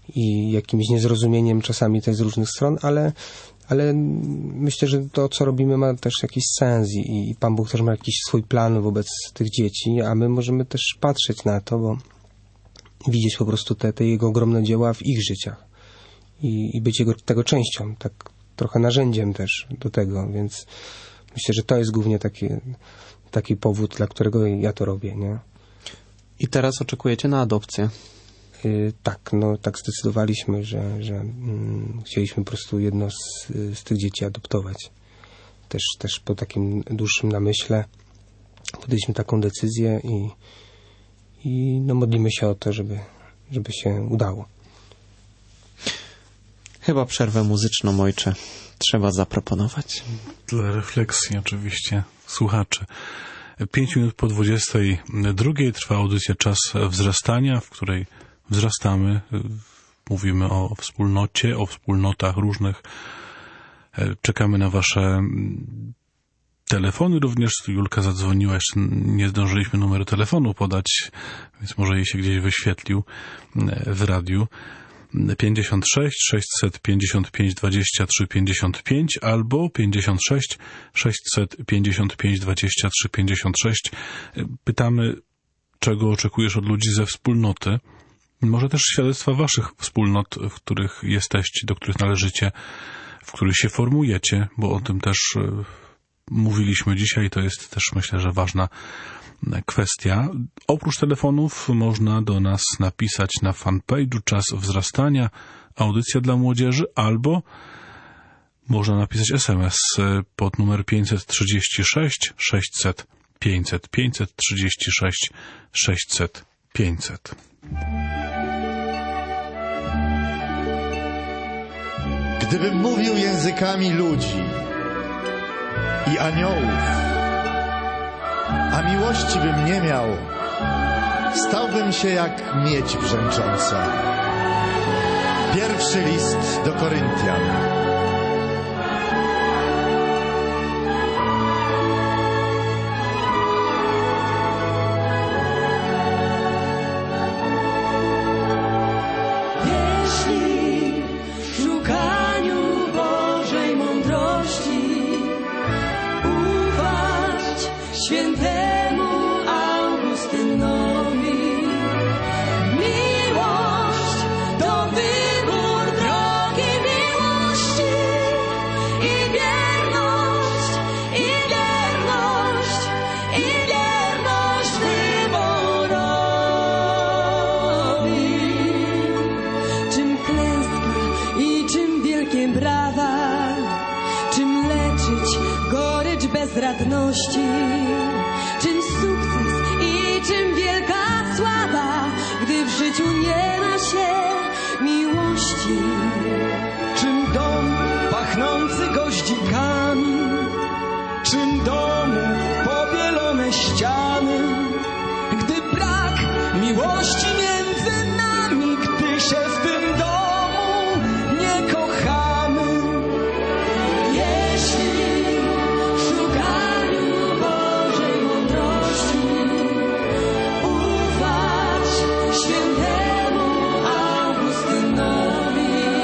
i jakimś niezrozumieniem czasami też z różnych stron, ale, ale myślę, że to, co robimy, ma też jakiś sens i, i Pan Bóg też ma jakiś swój plan wobec tych dzieci, a my możemy też patrzeć na to, bo widzieć po prostu te, te Jego ogromne dzieła w ich życiach i, i być jego, tego częścią, tak trochę narzędziem też do tego, więc myślę, że to jest głównie taki, taki powód, dla którego ja to robię, nie?
I teraz oczekujecie na adopcję.
Yy, tak, no tak zdecydowaliśmy, że, że mm, chcieliśmy po prostu jedno z, z tych dzieci adoptować. Też, też po takim dłuższym namyśle podjęliśmy taką decyzję i, i no modlimy się o to, żeby, żeby się udało.
Chyba przerwę muzyczną, ojcze, trzeba zaproponować.
Dla refleksji oczywiście słuchaczy. Pięć minut po dwudziestej drugiej trwa audycja Czas Wzrastania, w której wzrastamy. Mówimy o wspólnocie, o wspólnotach różnych. Czekamy na wasze telefony również. Julka zadzwoniła, jeszcze nie zdążyliśmy numeru telefonu podać, więc może jej się gdzieś wyświetlił w radiu. pięćdziesiąt sześć sześćset pięćdziesiąt pięć dwadzieścia trzy pięćdziesiąt pięć albo pięćdziesiąt sześć sześćset pięćdziesiąt pięć dwadzieścia trzy pięćdziesiąt sześć. Pytamy, czego oczekujesz od ludzi ze wspólnoty. Może też świadectwa waszych wspólnot, w których jesteście, do których należycie, w których się formujecie, bo o tym też mówiliśmy dzisiaj. To jest też, myślę, że ważna kwestia. Oprócz telefonów można do nas napisać na fanpage'u Czas Wzrastania, audycja dla młodzieży, albo można napisać es em es pod numer pięćset trzydzieści sześć sześćset pięćset, pięćset trzydzieści sześć sześćset pięćset.
Gdybym mówił językami ludzi i aniołów, a miłości bym nie miał, stałbym się jak miedź brzęcząca. Pierwszy list do Koryntian.
Jeśli w szukaniu Bożej mądrości ufać świętemu Augustynowi, miłość to wybór drogi miłości i wierność, i wierność, i wierność wyborowi. Czym klęska i czym wielkie brawa, czym leczyć gorycz bezradności, czym sukces i czym wielka sława, gdy w życiu nie ma się miłości.
Czym dom pachnący goździkami, czym domu pobielone ściany, gdy brak miłości między nami, gdy się w tym domu nie kochamy.
Jeśli w szukaniu Bożej mądrości ufać świętemu Augustynowi,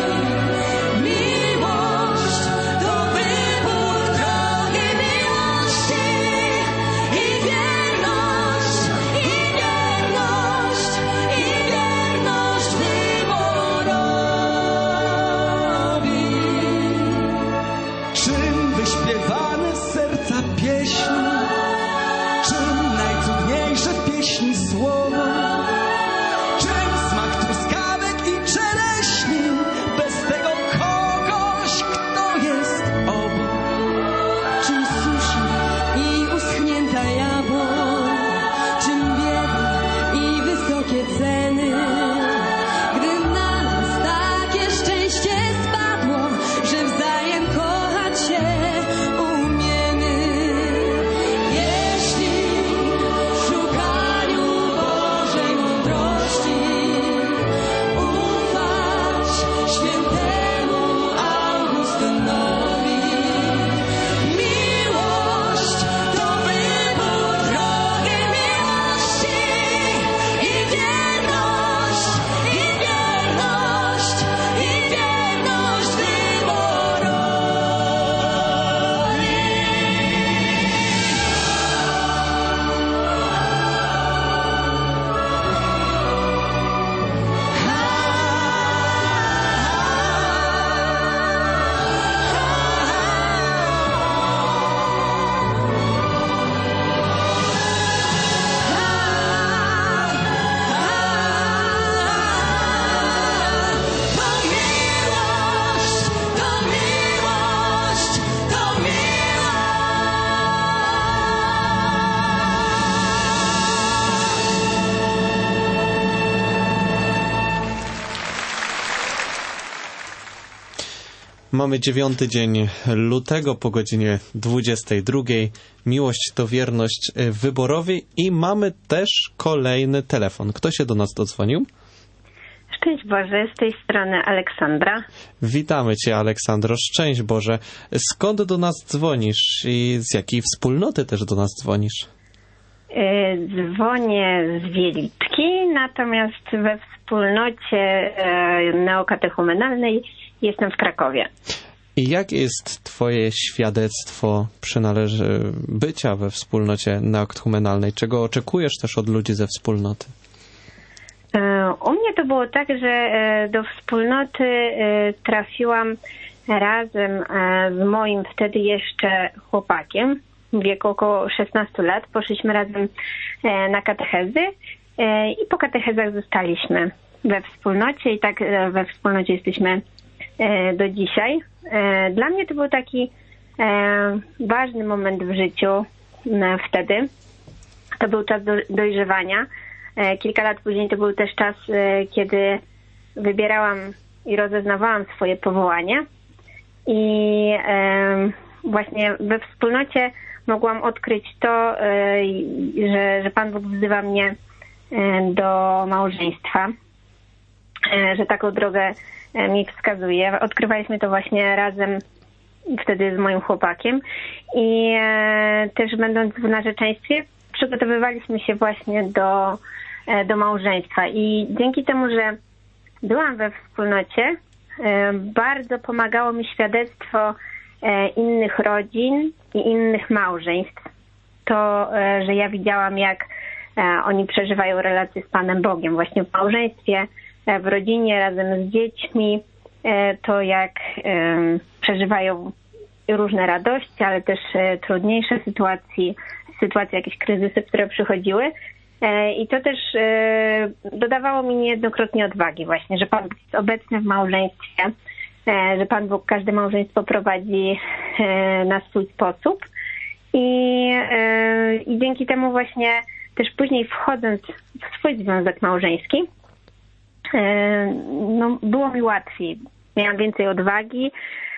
Mamy dziewiąty dzień lutego po godzinie dwudziestej drugiej. Miłość to wierność wyborowi i mamy też kolejny telefon. Kto się do nas dodzwonił?
Szczęść Boże, z tej strony Aleksandra.
Witamy Cię, Aleksandro. Szczęść Boże. Skąd do nas dzwonisz i z jakiej wspólnoty też do nas dzwonisz?
Dzwonię z Wielitki, natomiast we wspólnocie neokatechumenalnej jestem w Krakowie.
I jakie jest Twoje świadectwo przynależy bycia we wspólnocie neokatechumenalnej? Czego oczekujesz też od ludzi ze wspólnoty?
U mnie to było tak, że do wspólnoty trafiłam razem z moim wtedy jeszcze chłopakiem w wieku około szesnastu lat. Poszliśmy razem na katechezy i po katechezach zostaliśmy we wspólnocie i tak we wspólnocie jesteśmy do dzisiaj. Dla mnie to był taki ważny moment w życiu wtedy. To był czas dojrzewania. Kilka lat później to był też czas, kiedy wybierałam i rozeznawałam swoje powołanie. I właśnie we wspólnocie mogłam odkryć to, że, że Pan Bóg wzywa mnie do małżeństwa, że taką drogę mi wskazuje. Odkrywaliśmy to właśnie razem wtedy z moim chłopakiem i też będąc w narzeczeństwie przygotowywaliśmy się właśnie do, do małżeństwa i dzięki temu, że byłam we wspólnocie, bardzo pomagało mi świadectwo innych rodzin i innych małżeństw. To, że ja widziałam, jak oni przeżywają relacje z Panem Bogiem właśnie w małżeństwie, w rodzinie, razem z dziećmi, to jak przeżywają różne radości, ale też trudniejsze sytuacje, sytuacje, jakieś kryzysy, które przychodziły. I to też dodawało mi niejednokrotnie odwagi właśnie, że Pan Bóg jest obecny w małżeństwie, że Pan Bóg każde małżeństwo prowadzi na swój sposób. I, i dzięki temu właśnie też później wchodząc w swój związek małżeński, no, było mi łatwiej. Miałam więcej odwagi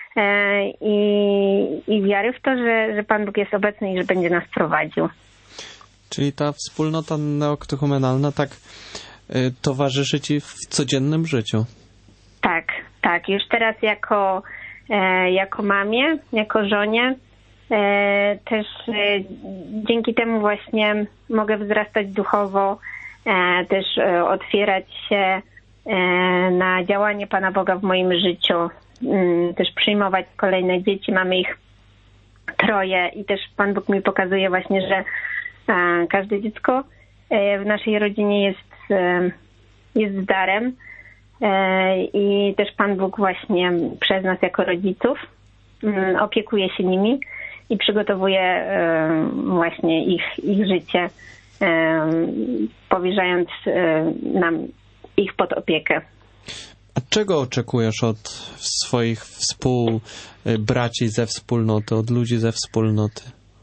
i, i wiary w to, że, że Pan Bóg jest obecny i że będzie nas prowadził.
Czyli ta wspólnota neokatechumenalna tak y, towarzyszy Ci w codziennym życiu?
Tak, tak. Już teraz jako, e, jako mamie, jako żonie e, też e, dzięki temu właśnie mogę wzrastać duchowo, e, też e, otwierać się e, na działanie Pana Boga w moim życiu, e, też przyjmować kolejne dzieci. Mamy ich troje i też Pan Bóg mi pokazuje właśnie, że e, każde dziecko e, w naszej rodzinie jest, e, jest darem. I też Pan Bóg właśnie przez nas jako rodziców opiekuje się nimi i przygotowuje właśnie ich, ich życie, powierzając nam ich pod opiekę.
A czego oczekujesz od swoich współbraci ze wspólnoty, od ludzi ze wspólnoty?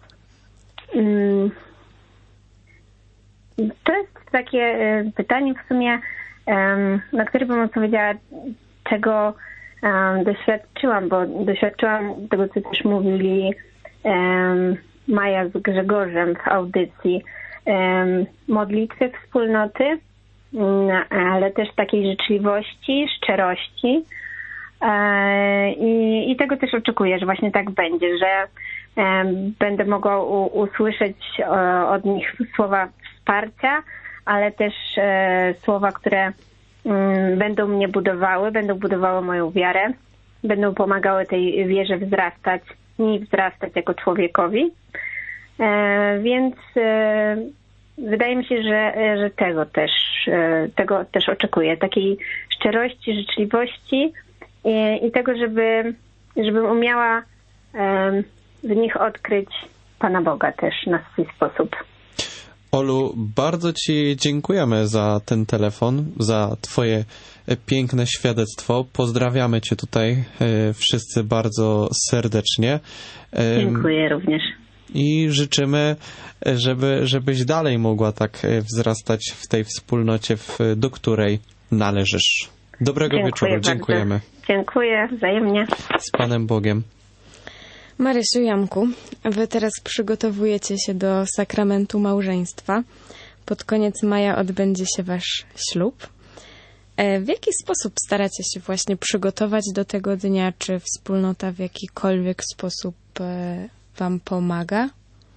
To jest takie pytanie w sumie, na które bym odpowiedziała, czego um, doświadczyłam, bo doświadczyłam tego, co też mówili um, Maja z Grzegorzem w audycji, um, modlitwy wspólnoty, um, ale też takiej życzliwości, szczerości um, i, i tego też oczekuję, że właśnie tak będzie, że um, będę mogła u, usłyszeć um, od nich słowa wsparcia, ale też e, słowa, które mm, będą mnie budowały, będą budowały moją wiarę, będą pomagały tej wierze wzrastać, mi wzrastać jako człowiekowi. E, więc e, wydaje mi się, że, że tego też e, tego też oczekuję. Takiej szczerości, życzliwości i, i tego, żeby, żebym umiała e, w nich odkryć Pana Boga też na swój sposób.
Olu, bardzo Ci dziękujemy za ten telefon, za Twoje piękne świadectwo. Pozdrawiamy Cię tutaj wszyscy bardzo serdecznie.
Dziękuję również.
I życzymy, żeby, żebyś dalej mogła tak wzrastać w tej wspólnocie, w, do której należysz. Dobrego
Dziękuję
wieczoru.
bardzo.
Dziękujemy.
Dziękuję wzajemnie.
Z Panem Bogiem.
Marysiu, Janku, wy teraz przygotowujecie się do sakramentu małżeństwa. Pod koniec maja odbędzie się wasz ślub. W jaki sposób staracie się właśnie przygotować do tego dnia? Czy wspólnota w jakikolwiek sposób wam pomaga?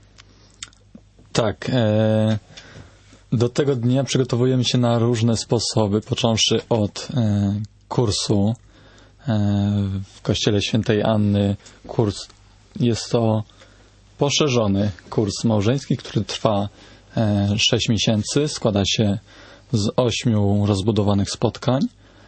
Tak. E, do tego dnia przygotowujemy się na różne sposoby, począwszy od e, kursu e, w Kościele Świętej Anny. Kurs jest to poszerzony kurs małżeński, który trwa e, sześć miesięcy. Składa się z ośmiu rozbudowanych spotkań.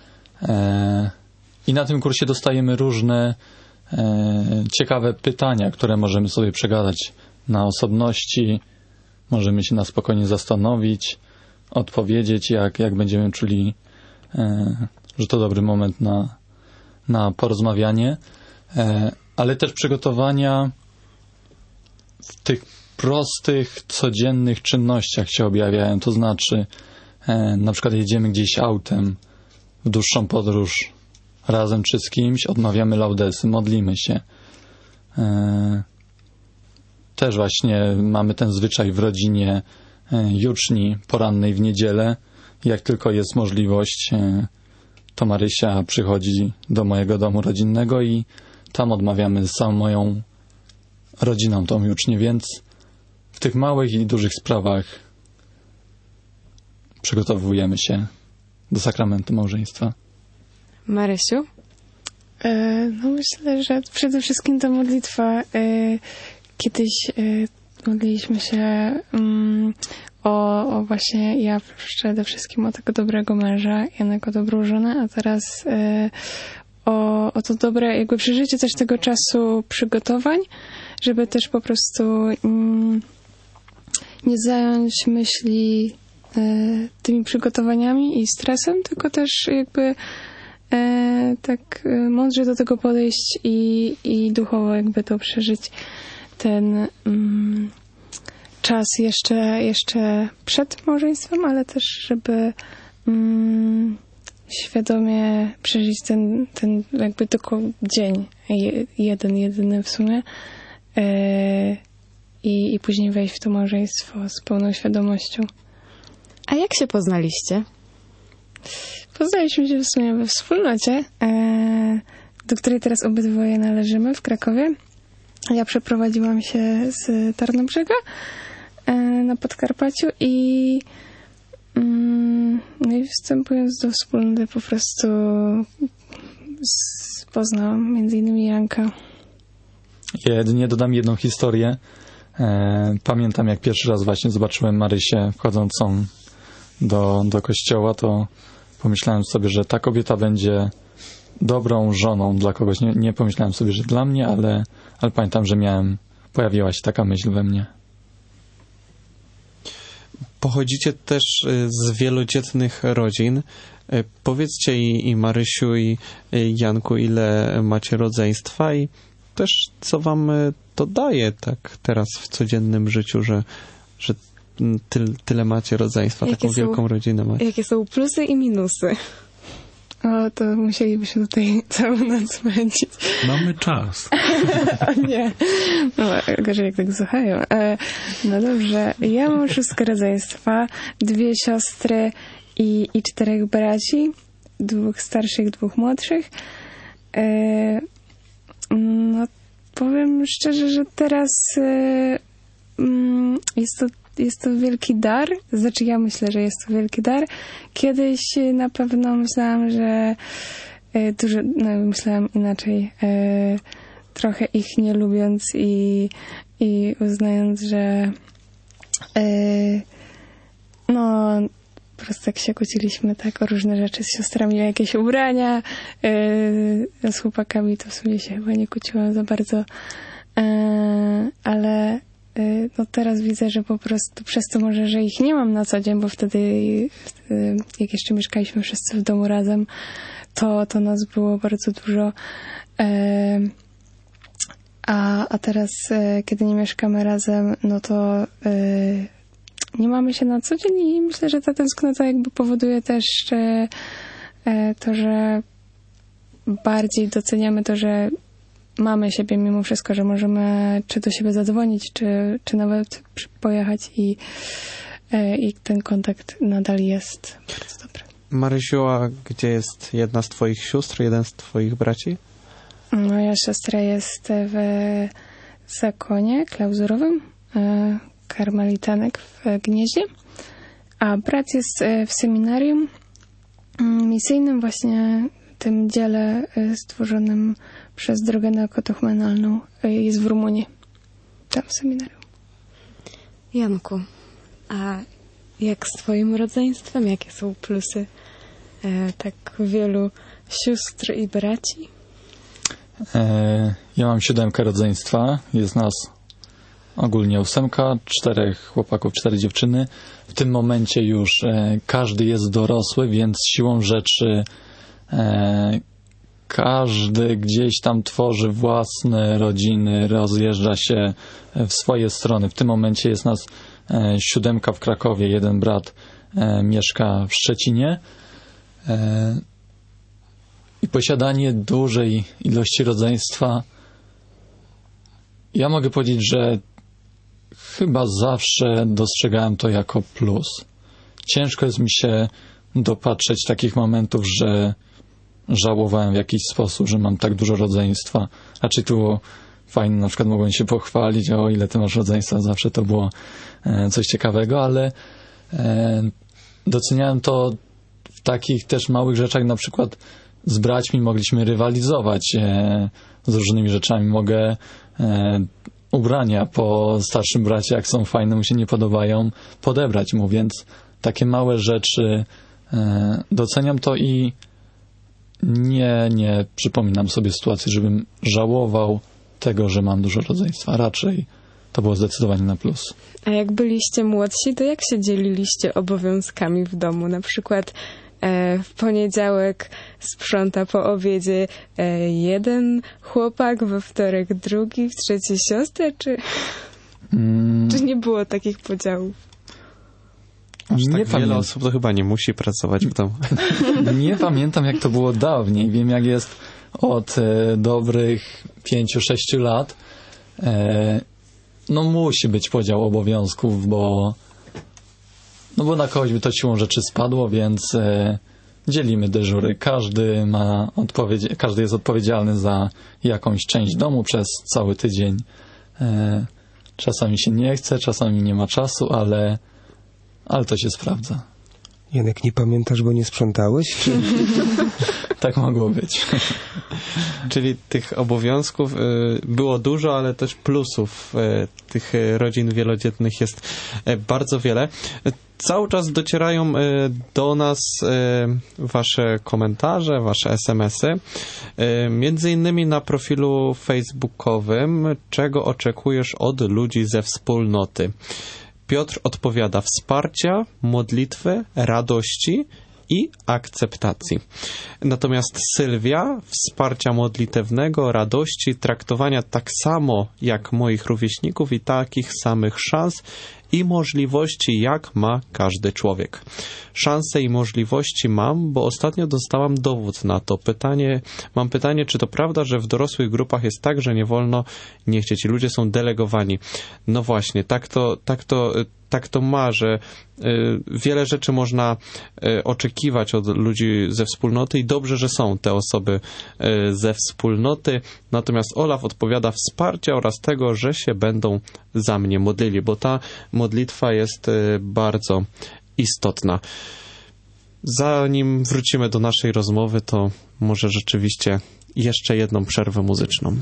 E, I na tym kursie dostajemy różne e, ciekawe pytania, które możemy sobie przegadać na osobności. Możemy się na spokojnie zastanowić, odpowiedzieć, jak, jak będziemy czuli, e, że to dobry moment na, na porozmawianie. E, ale też przygotowania w tych prostych, codziennych czynnościach się objawiają. To znaczy, e, na przykład jedziemy gdzieś autem w dłuższą podróż razem czy z kimś, odmawiamy laudesy, modlimy się. E, też właśnie mamy ten zwyczaj w rodzinie e, juczni porannej w niedzielę. Jak tylko jest możliwość, e, to Marysia przychodzi do mojego domu rodzinnego i tam odmawiamy z całą moją rodziną tą jucznię, więc w tych małych i dużych sprawach przygotowujemy się do sakramentu małżeństwa.
Marysiu?
E, no myślę, że przede wszystkim ta modlitwa. E, kiedyś e, modliliśmy się um, o, o właśnie, ja przede wszystkim o tego dobrego męża, Janek o dobrą żonę, a teraz e, o, o to dobre jakby przeżycie też tego czasu przygotowań, żeby też po prostu mm, nie zająć myśli e, tymi przygotowaniami i stresem, tylko też jakby e, tak e, mądrze do tego podejść i, i duchowo jakby to przeżyć ten mm, czas jeszcze, jeszcze przed małżeństwem, ale też żeby mm, świadomie przeżyć ten, ten jakby tylko dzień, jeden, jedyny w sumie e, i, i później wejść w to małżeństwo z pełną świadomością.
A jak się poznaliście?
Poznaliśmy się w sumie we wspólnocie, e, do której teraz obydwoje należymy w Krakowie. Ja przeprowadziłam się z Tarnobrzega e, na Podkarpaciu i No i wstępując do wspólnoty po prostu poznałam między innymi Janka.
Ja jedynie dodam jedną historię. E, pamiętam, jak pierwszy raz właśnie zobaczyłem Marysię wchodzącą do, do kościoła, to pomyślałem sobie, że ta kobieta będzie dobrą żoną dla kogoś. Nie, nie pomyślałem sobie, że dla mnie, ale, ale pamiętam, że miałem, pojawiła się taka myśl we mnie.
Pochodzicie też z wielodzietnych rodzin. Powiedzcie i, i Marysiu, i Janku, ile macie rodzeństwa i też co wam to daje tak teraz w codziennym życiu, że, że ty, tyle macie rodzeństwa, jakie taką są, wielką rodzinę macie.
Jakie są plusy i minusy?
O, to musielibyśmy tutaj całą noc spędzić.
Mamy czas.
O nie. No, gorzej jak tak słuchają. E, no dobrze. Ja mam szóstkę rodzeństwa, dwie siostry i, i czterech braci. Dwóch starszych, dwóch młodszych. E, no, powiem szczerze, że teraz e, mm, jest to Jest to wielki dar, znaczy ja myślę, że jest to wielki dar. Kiedyś na pewno myślałam, że e, dużo, no myślałam inaczej, e, trochę ich nie lubiąc i, i uznając, że e, no po prostu tak się kłóciliśmy tak o różne rzeczy z siostrami, o jakieś ubrania, e, z chłopakami to w sumie się chyba nie kłóciłam za bardzo, e, ale no teraz widzę, że po prostu przez to może, że ich nie mam na co dzień, bo wtedy jak jeszcze mieszkaliśmy wszyscy w domu razem, to, to nas było bardzo dużo. A, a teraz, kiedy nie mieszkamy razem, no to nie mamy się na co dzień i myślę, że ta tęsknota jakby powoduje też to, że bardziej doceniamy to, że mamy siebie mimo wszystko, że możemy czy do siebie zadzwonić, czy, czy nawet pojechać i, i ten kontakt nadal jest bardzo dobry.
Marysiu, a gdzie jest jedna z twoich sióstr, jeden z twoich braci?
Moja siostra jest w zakonie klauzurowym karmelitanek w Gnieźnie, a brat jest w seminarium misyjnym, właśnie tym dziele stworzonym przez drogę neokatechumenalną. Jest w Rumunii, tam w seminarium.
Janku, a jak z twoim rodzeństwem? Jakie są plusy e, tak wielu sióstr i braci?
E, ja mam siódemkę rodzeństwa. Jest nas ogólnie ósemka, czterech chłopaków, cztery dziewczyny. W tym momencie już e, każdy jest dorosły, więc siłą rzeczy e, każdy gdzieś tam tworzy własne rodziny, rozjeżdża się w swoje strony. W tym momencie jest nas e, siódemka w Krakowie, jeden brat e, mieszka w Szczecinie. E, I posiadanie dużej ilości rodzeństwa, ja mogę powiedzieć, że chyba zawsze dostrzegałem to jako plus. Ciężko jest mi się dopatrzeć takich momentów, że żałowałem w jakiś sposób, że mam tak dużo rodzeństwa. Raczej tu było fajnie, na przykład mogłem się pochwalić, o ile ty masz rodzeństwa, zawsze to było e, coś ciekawego, ale e, doceniałem to w takich też małych rzeczach, na przykład z braćmi mogliśmy rywalizować e, z różnymi rzeczami. Mogę e, ubrania po starszym bracie, jak są fajne, mu się nie podobają, podebrać mu, więc takie małe rzeczy e, doceniam to i nie, nie przypominam sobie sytuacji, żebym żałował tego, że mam dużo rodzeństwa. Raczej to było zdecydowanie na plus.
A jak byliście młodsi, to jak się dzieliliście obowiązkami w domu? Na przykład e, w poniedziałek sprząta po obiedzie e, jeden chłopak, we wtorek drugi, w trzeciej siostra, czy,
Mm.
czy nie było takich podziałów?
Aż
Nie
tak wiele
pamiętam.
osób to chyba nie musi pracować w domu.
Nie pamiętam, jak to było dawniej. Wiem, jak jest od e, dobrych pięciu, sześciu lat. E, no musi być podział obowiązków, bo no bo na kogoś by to siłą rzeczy spadło, więc e, dzielimy dyżury. Każdy ma odpowiedź, każdy jest odpowiedzialny za jakąś część domu przez cały tydzień. E, czasami się nie chce, czasami nie ma czasu, ale ale to się sprawdza.
Janek, nie pamiętasz, bo nie sprzątałeś? Czy...
Tak mogło być.
Czyli tych obowiązków y, było dużo, ale też plusów y, tych y, rodzin wielodzietnych jest y, bardzo wiele. Y, cały czas docierają y, do nas y, wasze komentarze, wasze es em esy. Y, między innymi na profilu facebookowym, czego oczekujesz od ludzi ze wspólnoty. Piotr odpowiada: wsparcia, modlitwy, radości i akceptacji. Natomiast Sylwia: wsparcia modlitewnego, radości, traktowania tak samo jak moich rówieśników i takich samych szans i możliwości, jak ma każdy człowiek. Szanse i możliwości mam, bo ostatnio dostałam dowód na to. Pytanie, mam pytanie, czy to prawda, że w dorosłych grupach jest tak, że nie wolno nie chcieć i ludzie są delegowani. No właśnie, tak to, tak to, tak to ma, że y, wiele rzeczy można y, oczekiwać od ludzi ze wspólnoty i dobrze, że są te osoby y, ze wspólnoty. Natomiast Olaf odpowiada: wsparcia oraz tego, że się będą za mnie modlili, bo ta modlitwa jest y, bardzo istotna. Zanim wrócimy do naszej rozmowy, to może rzeczywiście jeszcze jedną przerwę muzyczną.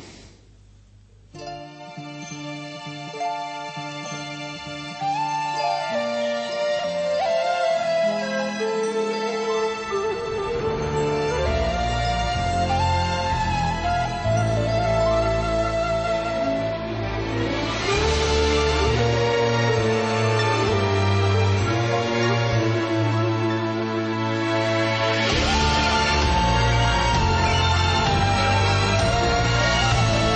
Thank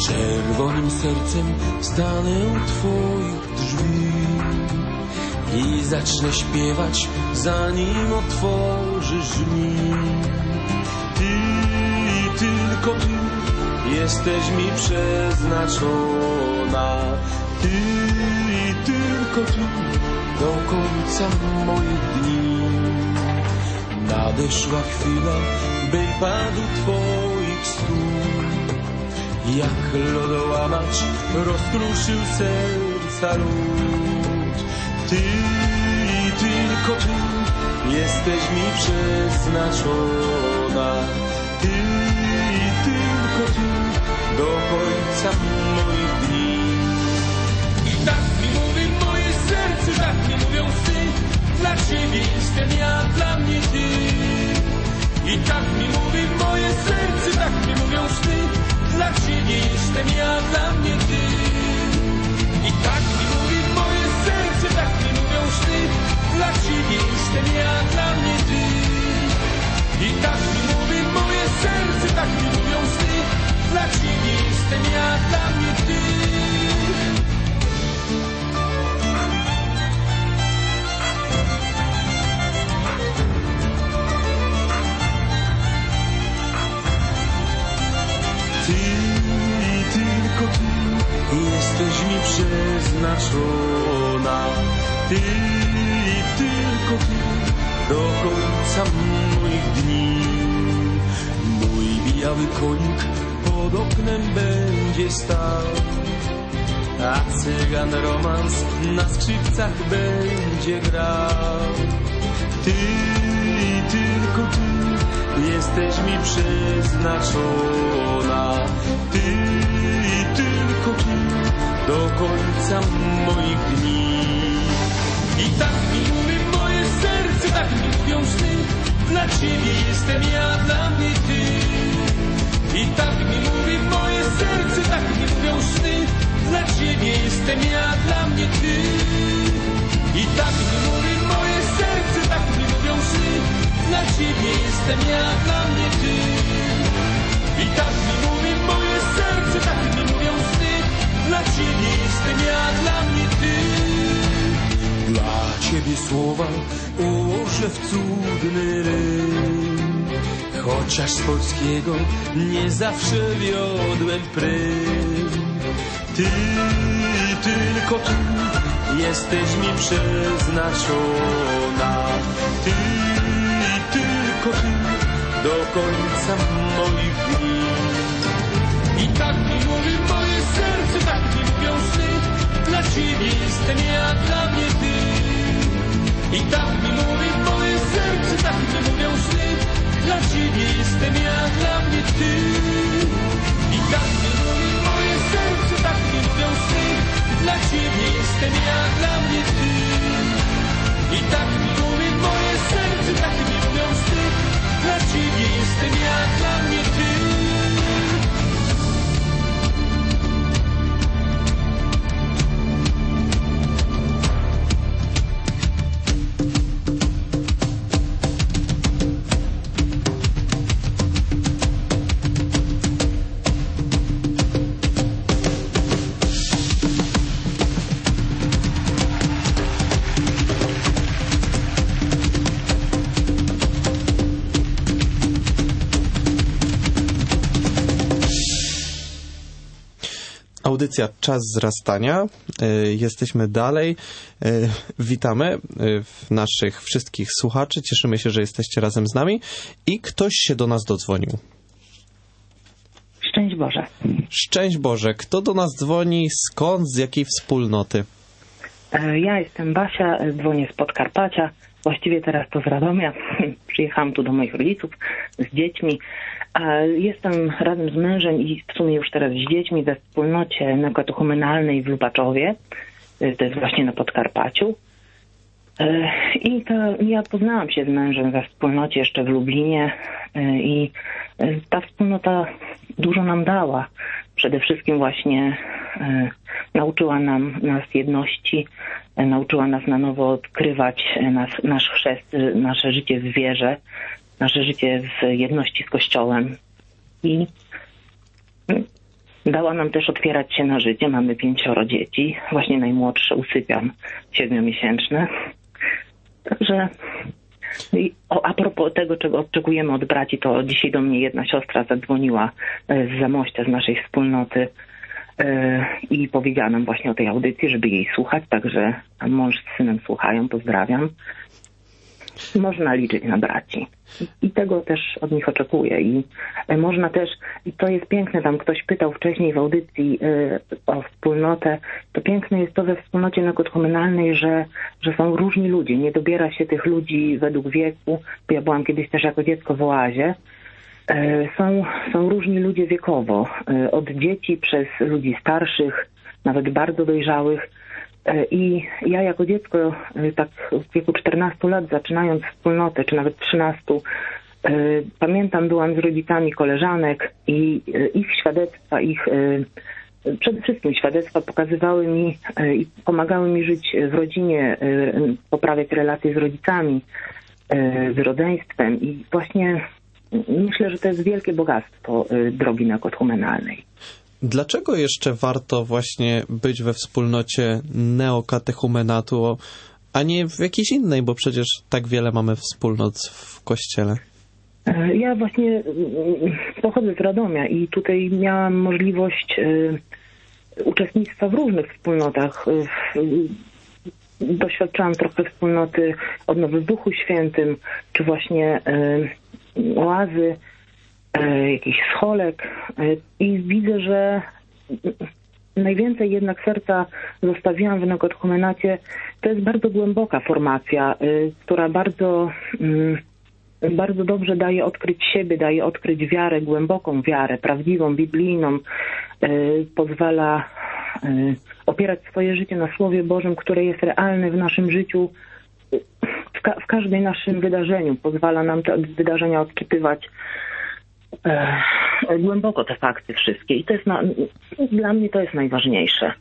czerwonym sercem stanę u twoich drzwi i zacznę śpiewać, zanim otworzysz mi. Ty i tylko ty jesteś mi przeznaczona. Ty i tylko ty do końca moich dni. Nadeszła chwila, bym padł twoich stóp. Jak lodołamacz rozkruszył serca lód. Ty i tylko ty jesteś mi przeznaczona. Ty i tylko ty do końca moich dni. I tak mi mówi moje serce, tak mi mówią sny. Dla ciebie jestem ja, dla mnie ty. I tak mi mówi moje serce, tak mi mówią sny. Dla ciebie jestem ja, dla mnie ty. I tak mi mówi moje serce, tak mi mówią sny. Dla ciebie jestem ja, dla mnie ty. I tak mi mówi moje serce, tak mi mówią sny. Dla ciebie jestem ja, dla mnie ty. Ty i tylko ty jesteś mi przeznaczona. Ty i tylko ty do końca moich dni. Mój biały konik pod oknem będzie stał, a cygan romans na skrzypcach będzie grał. Ty i tylko ty jesteś mi przeznaczona. Ty i tylko ty do końca moich dni. I tak mi mówi moje serce, tak mi mówią sny. Dla ciebie jestem ja, dla mnie ty. I tak mi mówi moje serce, tak mi mówią sny. Dla ciebie jestem ja, dla mnie ty. I tak mi mówi moje serce, tak mi mówią sny. Dla ciebie jestem ja, dla mnie ty. I tak mi mówi moje serce, tak mi mówią sny. Dla ciebie jestem ja, dla mnie ty. Dla ciebie słowa ułożę w cudny rym, chociaż z polskiego nie zawsze wiodłem prym. Ty i tylko ty jesteś mi przeznaczona. Ty i tylko ty do końca moich dni. I tak mi mówi moje serce, tak mi mówią sny. Dla ciebie jestem ja, dla mnie ty. I tak mi mówi moje serce, tak mi mówią sny. Dla ciebie jestem ja, dla mnie ty. I tak mi mówi moje serce, tak mi mówią sny. Dla ciebie jestem ja, dla mnie ty. I tak mi mówi moje serce, tak mi mówią sny. Dla ciebie jestem ja, dla mnie ty.
Audycja Czas wzrastania. Jesteśmy dalej. Witamy naszych wszystkich słuchaczy. Cieszymy się, że jesteście razem z nami. I ktoś się do nas dodzwonił.
Szczęść Boże.
Szczęść Boże. Kto do nas dzwoni? Skąd? Z jakiej wspólnoty?
Ja jestem Basia, dzwonię z Podkarpacia. Właściwie teraz to z Radomia. Przyjechałam tu do moich rodziców z dziećmi. Jestem razem z mężem i w sumie już teraz z dziećmi we wspólnocie neokatechumenalnej w Lubaczowie. To jest właśnie na Podkarpaciu. I to ja poznałam się z mężem we wspólnocie jeszcze w Lublinie i ta wspólnota dużo nam dała. Przede wszystkim właśnie nauczyła nam nas jedności, nauczyła nas na nowo odkrywać nas, nasz chrzest, nasze życie w wierze, nasze życie w jedności z Kościołem. I dała nam też otwierać się na życie. Mamy pięcioro dzieci. Właśnie najmłodsze usypiam, siedmiomiesięczne. Także i o, a propos tego, czego oczekujemy od braci, to dzisiaj do mnie jedna siostra zadzwoniła z Zamościa, z naszej wspólnoty i powiedziała nam właśnie o tej audycji, żeby jej słuchać, także mąż z synem słuchają, pozdrawiam. Można liczyć na braci. I tego też od nich oczekuję. I można też, i to jest piękne, tam ktoś pytał wcześniej w audycji y, o wspólnotę, to piękne jest to we wspólnocie neokatochumenalnej, że, że są różni ludzie. Nie dobiera się tych ludzi według wieku. Ja byłam kiedyś też jako dziecko w oazie. Y, są, są różni ludzie wiekowo. Y, od dzieci przez ludzi starszych, nawet bardzo dojrzałych. I ja jako dziecko, tak w wieku czternastu lat, zaczynając wspólnotę, czy nawet trzynastu, pamiętam, byłam z rodzicami koleżanek i ich świadectwa, ich przede wszystkim świadectwa pokazywały mi i pomagały mi żyć w rodzinie, poprawiać relacje z rodzicami, z rodzeństwem i właśnie myślę, że to jest wielkie bogactwo drogi neokatechumenalnej.
Dlaczego jeszcze warto właśnie być we wspólnocie neokatechumenatu, a nie w jakiejś innej, bo przecież tak wiele mamy wspólnot w Kościele?
Ja właśnie pochodzę z Radomia i tutaj miałam możliwość y, uczestnictwa w różnych wspólnotach. Y, doświadczałam trochę wspólnoty odnowy w Duchu Świętym, czy właśnie y, oazy, jakiś scholek i widzę, że najwięcej jednak serca zostawiłam w neokatechumenacie. To jest bardzo głęboka formacja, która bardzo, bardzo dobrze daje odkryć siebie, daje odkryć wiarę, głęboką wiarę, prawdziwą, biblijną. Pozwala opierać swoje życie na Słowie Bożym, które jest realne w naszym życiu, w, ka- w każdym naszym wydarzeniu. Pozwala nam te wydarzenia odczytywać E, głęboko te fakty wszystkie i to jest na, dla mnie to jest najważniejsze.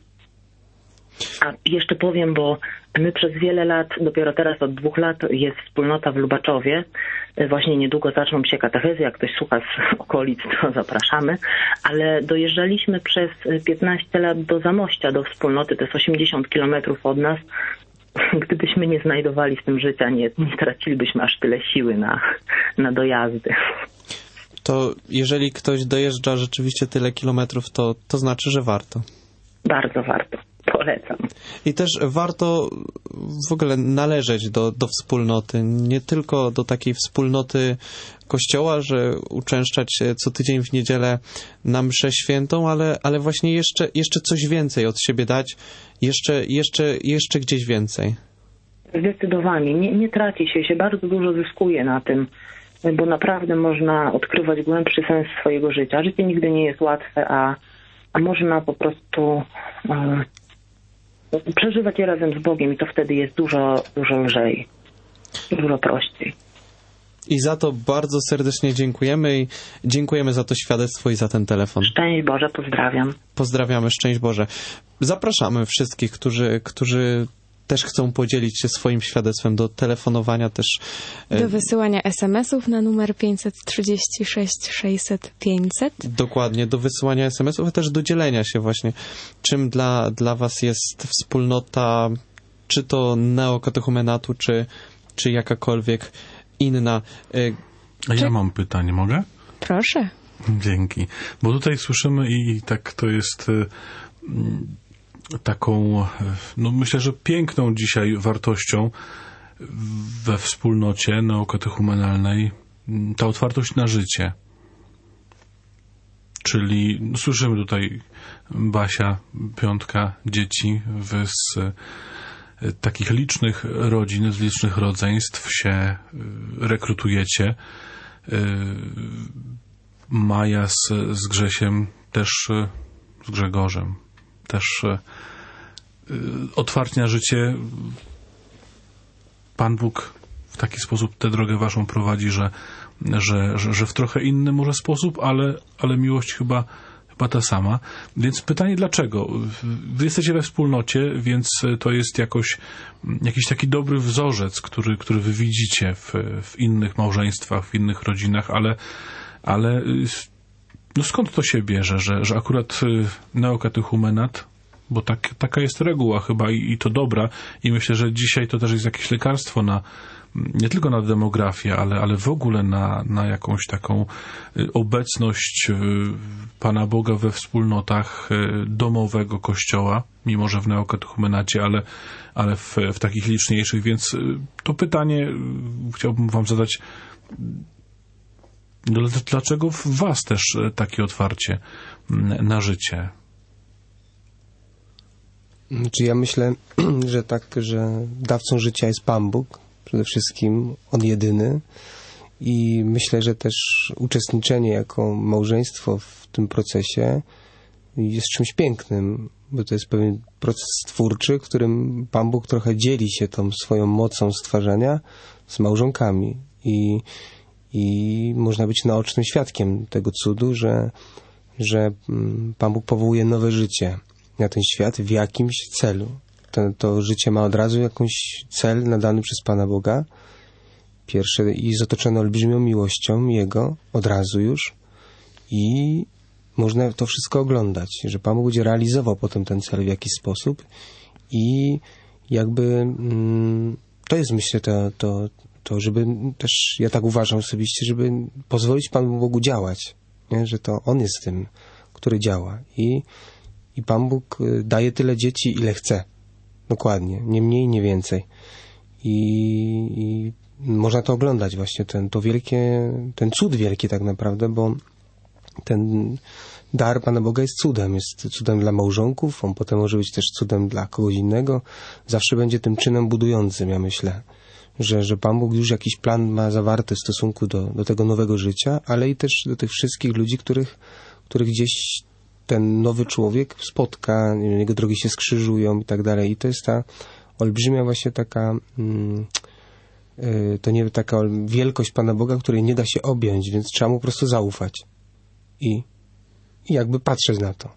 A jeszcze powiem, bo my przez wiele lat, dopiero teraz od dwóch lat jest wspólnota w Lubaczowie. Właśnie niedługo zaczną się katechezy, jak ktoś słucha z okolic, to zapraszamy. Ale dojeżdżaliśmy przez piętnaście lat do Zamościa, do wspólnoty, to jest osiemdziesiąt kilometrów od nas. Gdybyśmy nie znajdowali w tym życia, nie, nie tracilibyśmy aż tyle siły na, na dojazdy.
To jeżeli ktoś dojeżdża rzeczywiście tyle kilometrów, to, to znaczy, że warto.
Bardzo warto. Polecam.
I też warto w ogóle należeć do, do wspólnoty. Nie tylko do takiej wspólnoty Kościoła, że uczęszczać co tydzień w niedzielę na mszę świętą, ale, ale właśnie jeszcze, jeszcze coś więcej od siebie dać, jeszcze, jeszcze, jeszcze gdzieś więcej.
Zdecydowanie. Nie, nie traci się, się bardzo dużo zyskuje na tym, bo naprawdę można odkrywać głębszy sens swojego życia. Życie nigdy nie jest łatwe, a, a można po prostu e, przeżywać je razem z Bogiem i to wtedy jest dużo, dużo lżej, dużo prościej.
I za to bardzo serdecznie dziękujemy i dziękujemy za to świadectwo i za ten telefon.
Szczęść Boże, pozdrawiam.
Pozdrawiamy, szczęść Boże. Zapraszamy wszystkich, którzy, którzy też chcą podzielić się swoim świadectwem, do telefonowania też.
Do wysyłania es em esów na numer pięćset trzydzieści sześć sześćset pięćset.
Dokładnie, do wysyłania es em esów, a też do dzielenia się właśnie, czym dla, dla was jest wspólnota, czy to neokatechumenatu, czy, czy jakakolwiek inna.
A ja mam pytanie, mogę?
Proszę.
Dzięki. Bo tutaj słyszymy i, i tak to jest y, y, taką, no myślę, że piękną dzisiaj wartością we wspólnocie neokatechumenalnej ta otwartość na życie. Czyli no, słyszymy tutaj Basia, piątka dzieci, wy z y, takich licznych rodzin, z licznych rodzeństw się y, rekrutujecie. Y, Maja z, z Grzesiem, też y, z Grzegorzem, też y, otwarcie na życie. Pan Bóg w taki sposób tę drogę waszą prowadzi, że, że, że, że w trochę inny może sposób, ale, ale miłość chyba, chyba ta sama. Więc pytanie dlaczego? Wy jesteście we wspólnocie, więc to jest jakoś, jakiś taki dobry wzorzec, który, który wy widzicie w, w innych małżeństwach, w innych rodzinach, ale, ale no skąd to się bierze, że, że akurat neokatechumenat, bo tak, taka jest reguła chyba i, i to dobra, i myślę, że dzisiaj to też jest jakieś lekarstwo na, nie tylko na demografię, ale, ale w ogóle na, na jakąś taką obecność Pana Boga we wspólnotach domowego Kościoła, mimo że w neokatechumenacie, ale, ale w, w takich liczniejszych, więc to pytanie chciałbym wam zadać, dlaczego w was też takie otwarcie na życie?
Czy ja myślę, że tak, że dawcą życia jest Pan Bóg, przede wszystkim On jedyny, i myślę, że też uczestniczenie jako małżeństwo w tym procesie jest czymś pięknym, bo to jest pewien proces twórczy, w którym Pan Bóg trochę dzieli się tą swoją mocą stwarzania z małżonkami i, i można być naocznym świadkiem tego cudu, że, że Pan Bóg powołuje nowe życie na ten świat w jakimś celu. To, to życie ma od razu jakąś cel nadany przez Pana Boga. Pierwsze, i jest otoczone olbrzymią miłością Jego, od razu już. I można to wszystko oglądać, że Pan Bóg będzie realizował potem ten cel w jakiś sposób. I jakby mm, to jest, myślę, to, to, to, żeby też, ja tak uważam osobiście, żeby pozwolić Panu Bogu działać. Nie? Że to On jest tym, który działa. I I Pan Bóg daje tyle dzieci, ile chce. Dokładnie. Nie mniej, nie więcej. I, i można to oglądać właśnie, ten, to wielkie, ten cud wielki tak naprawdę, bo ten dar Pana Boga jest cudem. Jest cudem dla małżonków, on potem może być też cudem dla kogoś innego. Zawsze będzie tym czynem budującym, ja myślę. Że, że Pan Bóg już jakiś plan ma zawarty w stosunku do, do tego nowego życia, ale i też do tych wszystkich ludzi, których, których gdzieś ten nowy człowiek spotka, jego drogi się skrzyżują i tak dalej. I to jest ta olbrzymia właśnie taka, mm, y, to nie taka wielkość Pana Boga, której nie da się objąć, więc trzeba mu po prostu zaufać. I, i jakby patrzeć na to.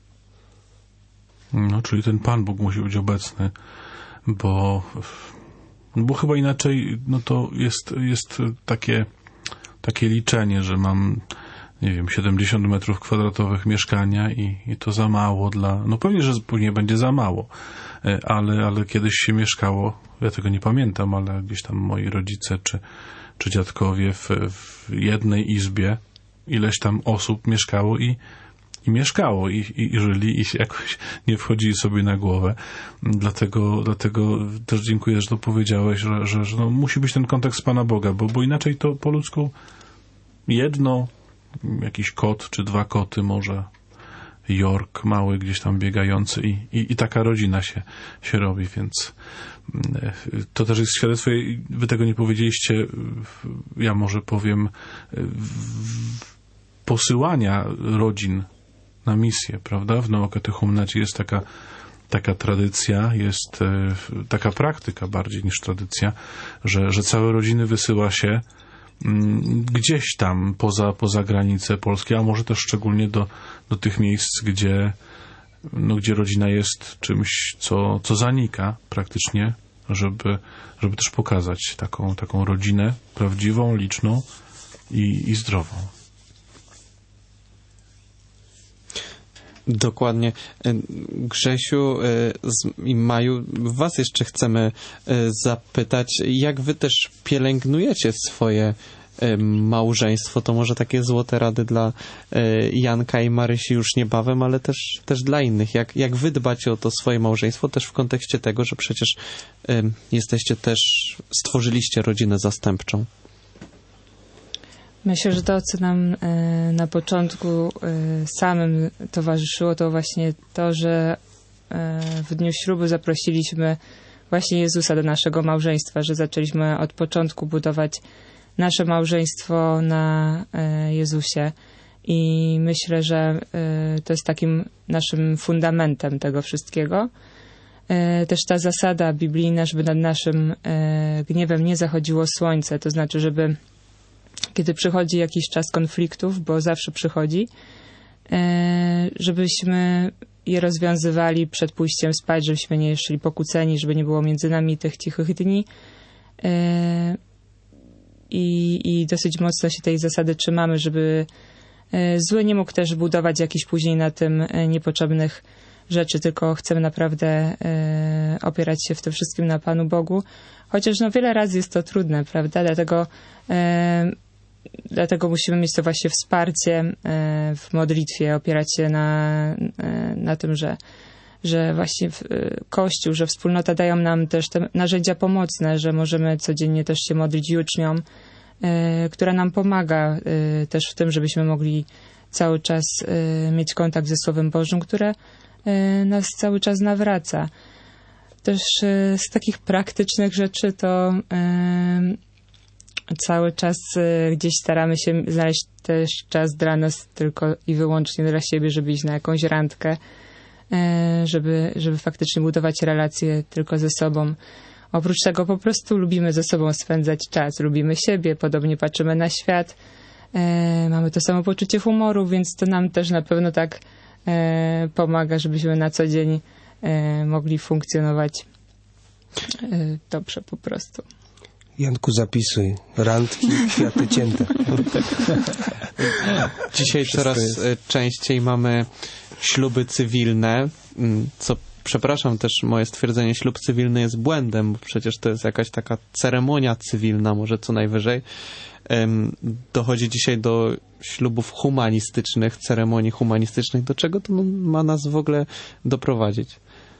No, czyli ten Pan Bóg musi być obecny, bo, bo chyba inaczej, no to jest, jest takie, takie liczenie, że mam, nie wiem, siedemdziesiąt metrów kwadratowych mieszkania i, i to za mało dla... No pewnie, że później będzie za mało, ale, ale kiedyś się mieszkało, ja tego nie pamiętam, ale gdzieś tam moi rodzice czy, czy dziadkowie w, w jednej izbie ileś tam osób mieszkało i, i mieszkało i, i, i żyli i jakoś nie wchodzili sobie na głowę. Dlatego, dlatego też dziękuję, że to powiedziałeś, że, że, że no, musi być ten kontakt z Pana Boga, bo, bo inaczej to po ludzku jedno, jakiś kot czy dwa koty, może York mały gdzieś tam biegający i, i, i taka rodzina się, się robi, więc to też jest świadectwo, wy tego nie powiedzieliście, ja może powiem, posyłania rodzin na misję, prawda? W neokatechumenacie jest taka, taka tradycja, jest taka praktyka bardziej niż tradycja, że, że całe rodziny wysyła się gdzieś tam poza, poza granice Polski, a może też szczególnie do, do tych miejsc, gdzie, no, gdzie rodzina jest czymś, co, co zanika praktycznie, żeby, żeby też pokazać taką, taką rodzinę prawdziwą, liczną i, i zdrową.
Dokładnie. Grzesiu i Maju, was jeszcze chcemy zapytać, jak wy też pielęgnujecie swoje małżeństwo? To może takie złote rady dla Janka i Marysi już niebawem, ale też, też dla innych. Jak, jak wy dbacie o to swoje małżeństwo, też w kontekście tego, że przecież jesteście też, stworzyliście rodzinę zastępczą.
Myślę, że to, co nam e, na początku e, samym towarzyszyło, to właśnie to, że e, w dniu ślubu zaprosiliśmy właśnie Jezusa do naszego małżeństwa, że zaczęliśmy od początku budować nasze małżeństwo na e, Jezusie i myślę, że e, to jest takim naszym fundamentem tego wszystkiego. E, też ta zasada biblijna, żeby nad naszym e, gniewem nie zachodziło słońce, to znaczy, żeby kiedy przychodzi jakiś czas konfliktów, bo zawsze przychodzi, żebyśmy je rozwiązywali przed pójściem spać, żebyśmy nie szli pokłóceni, żeby nie było między nami tych cichych dni. I, i dosyć mocno się tej zasady trzymamy, żeby zły nie mógł też budować jakichś później na tym e, niepotrzebnych rzeczy, tylko chcemy naprawdę e, opierać się w tym wszystkim na Panu Bogu. Chociaż no wiele razy jest to trudne, prawda? Dlatego, e, dlatego musimy mieć to właśnie wsparcie e, w modlitwie, opierać się na, e, na tym, że, że właśnie w, e, Kościół, że wspólnota dają nam też te narzędzia pomocne, że możemy codziennie też się modlić jucznią, e, która nam pomaga e, też w tym, żebyśmy mogli cały czas e, mieć kontakt ze Słowem Bożym, które e, nas cały czas nawraca. Też e, z takich praktycznych rzeczy to e, cały czas e, gdzieś staramy się znaleźć też czas dla nas tylko i wyłącznie dla siebie, żeby iść na jakąś randkę, e, żeby, żeby faktycznie budować relacje tylko ze sobą. Oprócz tego po prostu lubimy ze sobą spędzać czas, lubimy siebie, podobnie patrzymy na świat, e, mamy to samo poczucie humoru, więc to nam też na pewno tak e, pomaga, żebyśmy na co dzień e, mogli funkcjonować e, dobrze po prostu.
Janku, zapisuj. Randki, kwiaty cięte.
Dzisiaj coraz jest... częściej mamy śluby cywilne, co, przepraszam też, moje stwierdzenie, ślub cywilny jest błędem, bo przecież to jest jakaś taka ceremonia cywilna, może co najwyżej. Dochodzi dzisiaj do ślubów humanistycznych, ceremonii humanistycznych. Do czego to ma nas w ogóle doprowadzić?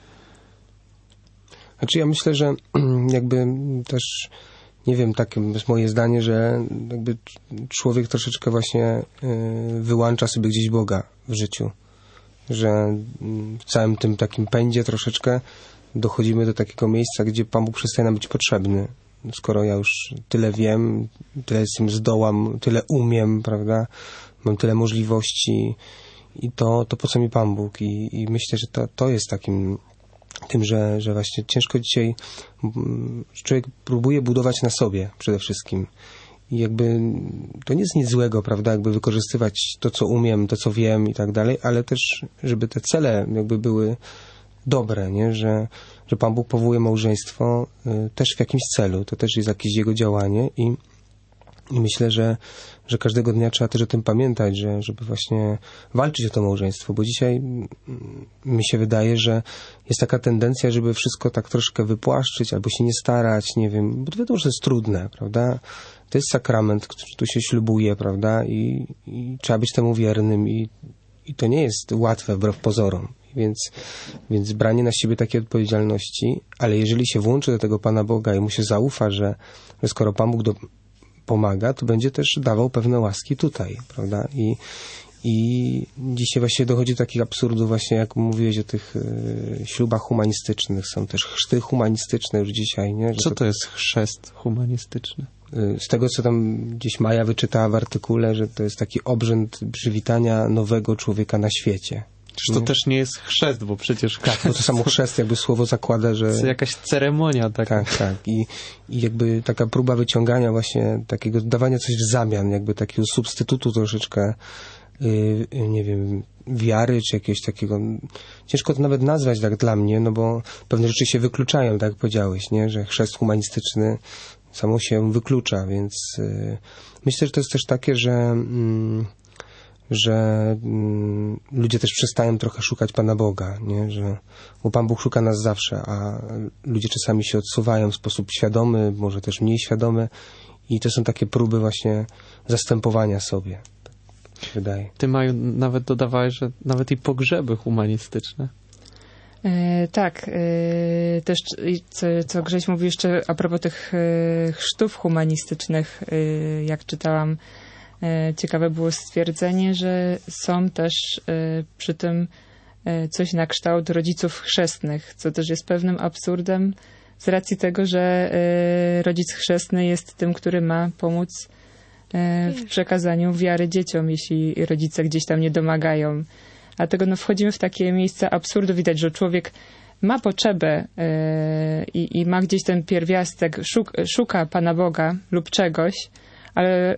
Znaczy ja myślę, że jakby też, nie wiem, takie jest moje zdanie, że jakby człowiek troszeczkę właśnie wyłącza sobie gdzieś Boga w życiu. Że w całym tym takim pędzie troszeczkę dochodzimy do takiego miejsca, gdzie Pan Bóg przestaje nam być potrzebny. Skoro ja już tyle wiem, tyle z tym zdołam, tyle umiem, prawda, mam tyle możliwości i to, to po co mi Pan Bóg? I, i myślę, że to, to jest takim tym, że, że właśnie ciężko dzisiaj człowiek próbuje budować na sobie przede wszystkim. I jakby to nie jest nic złego, prawda, jakby wykorzystywać to, co umiem, to, co wiem i tak dalej, ale też, żeby te cele jakby były dobre, nie, że, że Pan Bóg powołuje małżeństwo y, też w jakimś celu, to też jest jakieś Jego działanie i, i myślę, że, że każdego dnia trzeba też o tym pamiętać, że, żeby właśnie walczyć o to małżeństwo, bo dzisiaj y, mi się wydaje, że jest taka tendencja, żeby wszystko tak troszkę wypłaszczyć albo się nie starać, nie wiem, bo to wiadomo, że to jest trudne, prawda. To jest sakrament, który tu się ślubuje, prawda, i, i trzeba być temu wiernym i, i to nie jest łatwe wbrew pozorom. Więc, więc branie na siebie takiej odpowiedzialności, ale jeżeli się włączy do tego Pana Boga i mu się zaufa, że, że skoro Pan Bóg do, pomaga, to będzie też dawał pewne łaski tutaj, prawda? I, i dzisiaj właśnie dochodzi do takich absurdów, właśnie jak mówiłeś o tych y, ślubach humanistycznych, są też chrzty humanistyczne już dzisiaj, nie? Że
Co to, to jest chrzest humanistyczny?
Z tego, co tam gdzieś Maja wyczytała w artykule, że to jest taki obrzęd przywitania nowego człowieka na świecie.
Czy to nie? Też nie jest chrzest, bo przecież...
Tak, bo to samo chrzest jakby słowo zakłada, że...
To jest jakaś ceremonia taka.
Tak, tak. I, I jakby taka próba wyciągania właśnie takiego, dawania coś w zamian, jakby takiego substytutu troszeczkę, yy, nie wiem, wiary, czy jakiegoś takiego... Ciężko to nawet nazwać tak dla mnie, no bo pewne rzeczy się wykluczają, tak jak powiedziałeś, nie? Że chrzest humanistyczny samo się wyklucza, więc yy, myślę, że to jest też takie, że... Yy, że mm, ludzie też przestają trochę szukać Pana Boga, nie? Że, bo Pan Bóg szuka nas zawsze, a ludzie czasami się odsuwają w sposób świadomy, może też mniej świadomy i to są takie próby właśnie zastępowania sobie, tak się wydaje.
Ty, Maju, nawet dodawałeś, że nawet i pogrzeby humanistyczne.
E, tak, e, też co, co Grześ mówił jeszcze a propos tych e, chrztów humanistycznych, e, jak czytałam, ciekawe było stwierdzenie, że są też przy tym coś na kształt rodziców chrzestnych, co też jest pewnym absurdem z racji tego, że rodzic chrzestny jest tym, który ma pomóc w przekazaniu wiary dzieciom, jeśli rodzice gdzieś tam nie domagają. Dlatego no, wchodzimy w takie miejsca absurdu. Widać, że człowiek ma potrzebę i, i ma gdzieś ten pierwiastek, szuk, szuka Pana Boga lub czegoś, ale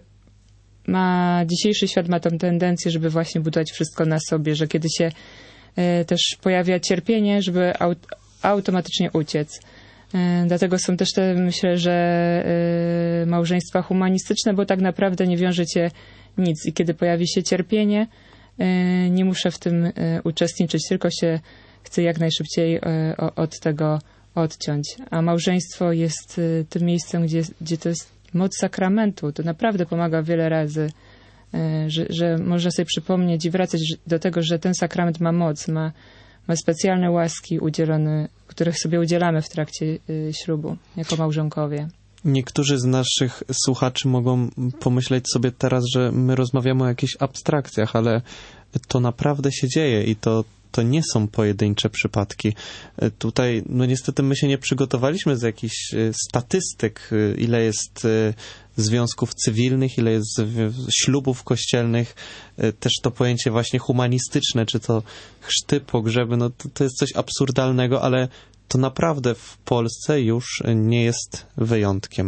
ma, dzisiejszy świat ma tą tendencję, żeby właśnie budować wszystko na sobie, że kiedy się e, też pojawia cierpienie, żeby aut, automatycznie uciec. E, dlatego są też te, myślę, że e, małżeństwa humanistyczne, bo tak naprawdę nie wiąże cię nic. I kiedy pojawi się cierpienie, nie muszę w tym uczestniczyć, tylko się chcę jak najszybciej od tego odciąć. A małżeństwo jest tym miejscem, gdzie, gdzie to jest moc sakramentu. To naprawdę pomaga wiele razy, że, że można sobie przypomnieć i wracać do tego, że ten sakrament ma moc, ma, ma specjalne łaski udzielone, których sobie udzielamy w trakcie ślubu, jako małżonkowie.
Niektórzy z naszych słuchaczy mogą pomyśleć sobie teraz, że my rozmawiamy o jakichś abstrakcjach, ale to naprawdę się dzieje i to, to nie są pojedyncze przypadki. Tutaj, no niestety my się nie przygotowaliśmy z jakichś statystyk, ile jest związków cywilnych, ile jest ślubów kościelnych, też to pojęcie właśnie humanistyczne, czy to chrzty, pogrzeby, no to, to jest coś absurdalnego, ale to naprawdę w Polsce już nie jest wyjątkiem.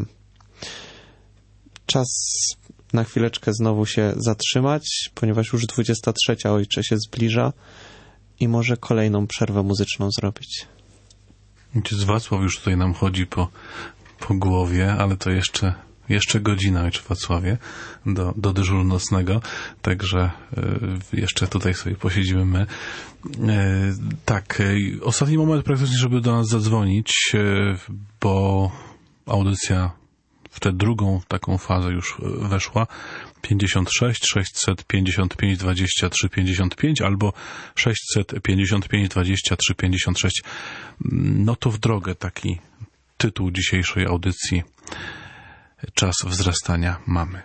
Czas na chwileczkę znowu się zatrzymać, ponieważ już dwudziesta trzecia ojcze się zbliża i może kolejną przerwę muzyczną zrobić.
Ojciec Wacław już tutaj nam chodzi po, po głowie, ale to jeszcze, jeszcze godzina, ojcze Wacławie, do, do dyżuru nocnego, także y, jeszcze tutaj sobie posiedzimy my. Y, tak, y, ostatni moment praktycznie, żeby do nas zadzwonić, y, bo audycja w tę drugą taką fazę już weszła. pięćdziesiąt sześć sześćset pięćdziesiąt pięć dwadzieścia trzy pięćdziesiąt pięć albo sześćset pięćdziesiąt pięć dwadzieścia trzy pięćdziesiąt sześć. No to w drogę taki tytuł dzisiejszej audycji. Czas wzrastania mamy.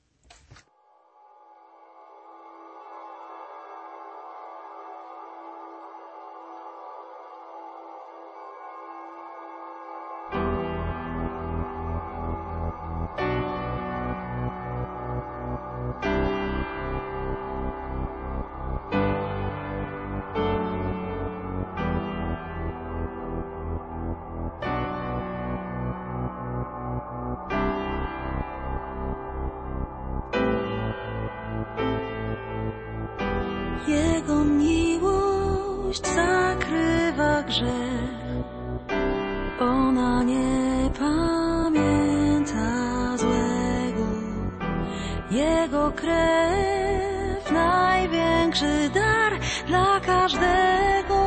Jego miłość zakrywa grzech, ona nie pamięta złego. Jego krew największy dar dla każdego.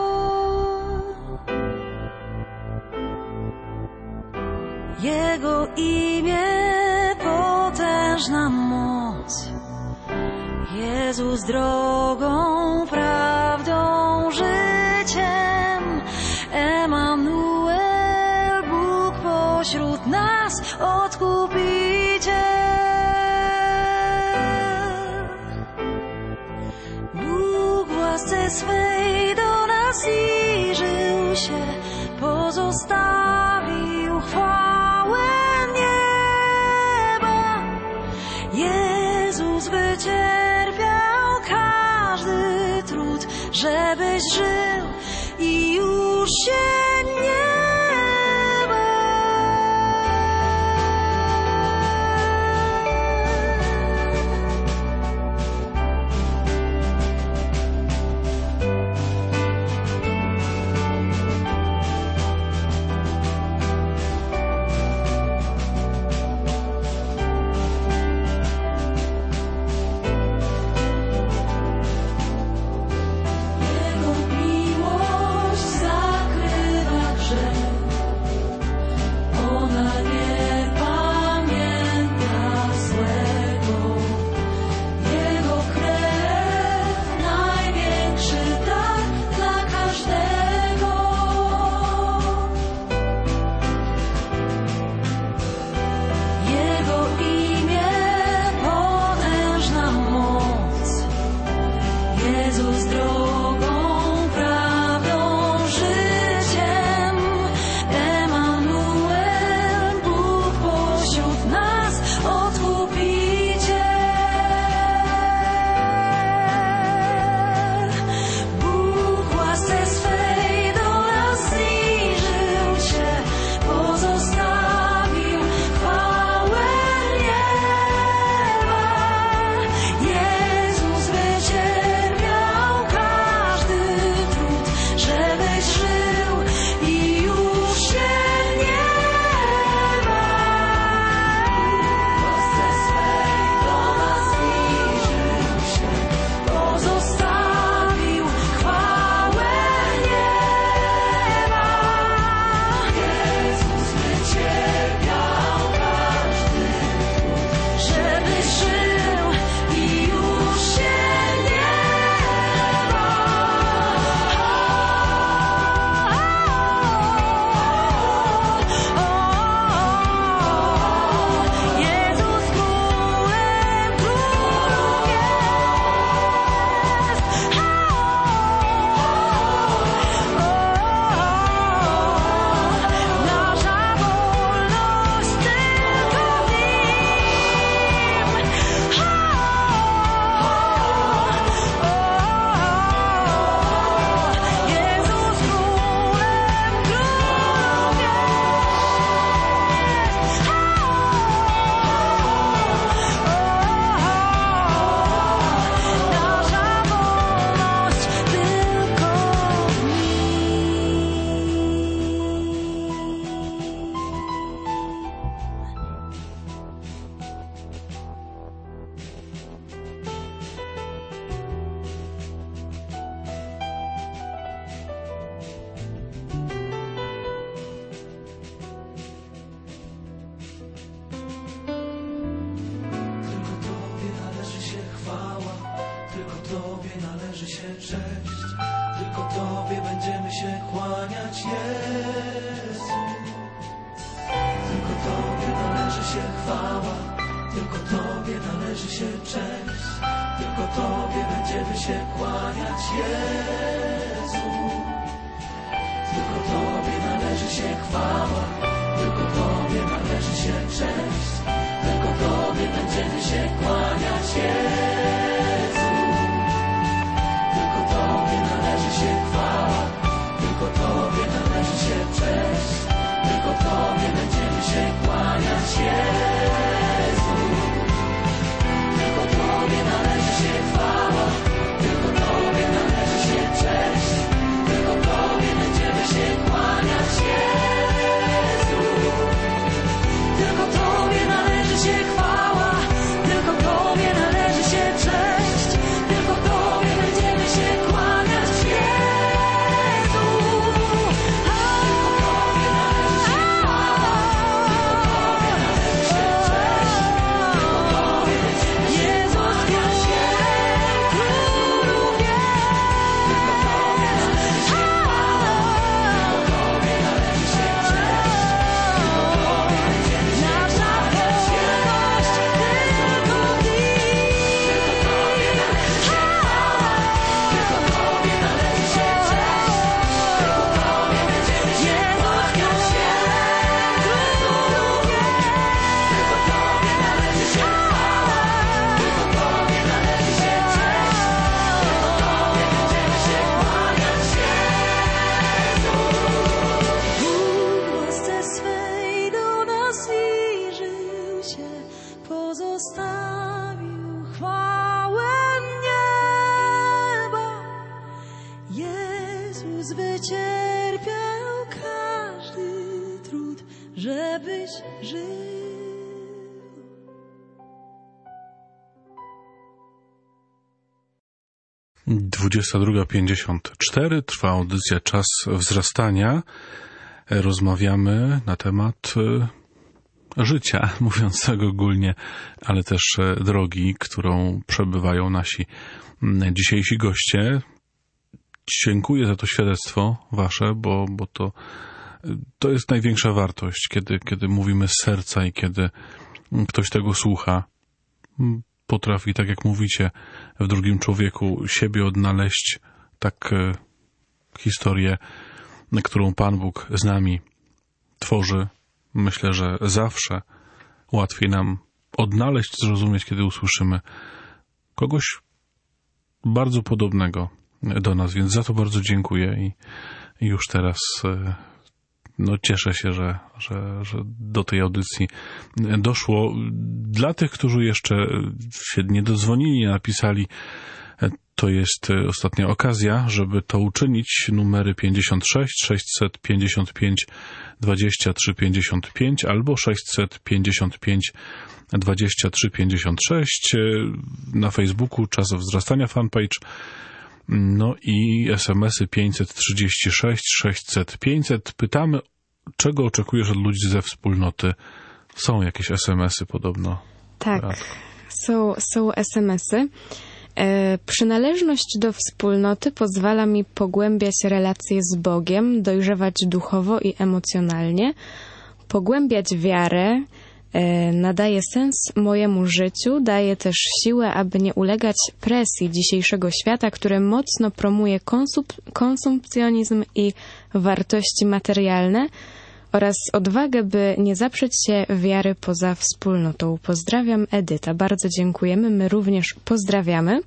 Jego imię potężna moc. Jezus drogą, prawdą, życiem, Emanuel, Bóg pośród nas, Odkupiciel. Bóg w łasce swej do nas zbliżył się, pozostawił chwałę nieba. Jezus wycierpiał każdy trud, żebyś żył i już się nie Jego miłość zakrywa grzech.
cześć. Tylko Tobie będziemy się kłaniać, Jezu. Tylko Tobie należy się chwała, tylko Tobie należy się cześć. Tylko Tobie będziemy się kłaniać, Jezu. Tylko Tobie należy się chwała, tylko Tobie należy się cześć. Tylko Tobie będziemy się kłaniać, Jezu. Tylko Tobie należy się chwała, tylko Tobie należy się cześć. Tylko Tobie będziemy się kłaniać, Jezu. Tylko Tobie należy się chwała, tylko Tobie należy się cześć. Tylko Tobie będziemy się kłaniać, Jezu. Tylko Tobie należy się chwała, tylko Tobie należy się cześć. Tylko Tobie będziemy się kłaniać, Jezu. Tylko Tobie należy się chwała, tylko Tobie należy się cześć. Tylko Tobie będziemy się kłaniać, Jezu. Tylko Tobie należy się chwała, tylko Tobie należy się cześć. Tylko Tobie będziemy się kłaniać, Jezu. Tylko Tobie należy się chwała, tylko Tobie należy się cześć. Tylko Tobie będziemy się kłaniać, Jezu. Tylko Tobie należy się chwała, tylko Tobie należy się cześć. Tylko Tobie będziemy się kłaniać, Jezu.
Bóg w łasce swej do nas zbliżył się, pozostawił chwałę nieba. Jezus wycierpiał każdy trud, żebyś żył.
dwudziesta druga pięćdziesiąt cztery trwa audycja Czas wzrastania. Rozmawiamy na temat e, życia, mówiąc tak ogólnie, ale też e, drogi, którą przebywają nasi m, dzisiejsi goście. Dziękuję za to świadectwo wasze, bo, bo to, to jest największa wartość, kiedy, kiedy mówimy z serca i kiedy ktoś tego słucha. Potrafi, tak jak mówicie, w drugim człowieku siebie odnaleźć, tak e, historię, którą Pan Bóg z nami tworzy. Myślę, że zawsze łatwiej nam odnaleźć, zrozumieć, kiedy usłyszymy kogoś bardzo podobnego do nas, więc za to bardzo dziękuję i, i już teraz e, no, cieszę się, że, że, że do tej audycji doszło. Dla tych, którzy jeszcze się nie dodzwonili, nie napisali, to jest ostatnia okazja, żeby to uczynić. Numery pięćdziesiąt sześć sześćset pięćdziesiąt pięć dwadzieścia trzy pięćdziesiąt pięć albo sześćset pięćdziesiąt pięć dwadzieścia trzy pięćdziesiąt sześć. Na Facebooku Czas wzrastania fanpage. No i es em esy pięćset trzydzieści sześć sześćset pięćset. Pytamy, czego oczekujesz od ludzi ze wspólnoty? Są jakieś es em esy podobno?
Tak,
Radko.
są, są es em esy. E, przynależność do wspólnoty pozwala mi pogłębiać relacje z Bogiem, dojrzewać duchowo i emocjonalnie, pogłębiać wiarę, e, nadaje sens mojemu życiu, daje też siłę, aby nie ulegać presji dzisiejszego świata, które mocno promuje konsum- konsumpcjonizm i wartości materialne, oraz odwagę, by nie zaprzeć się wiary poza wspólnotą. Pozdrawiam, Edyta. Bardzo dziękujemy. My również pozdrawiamy.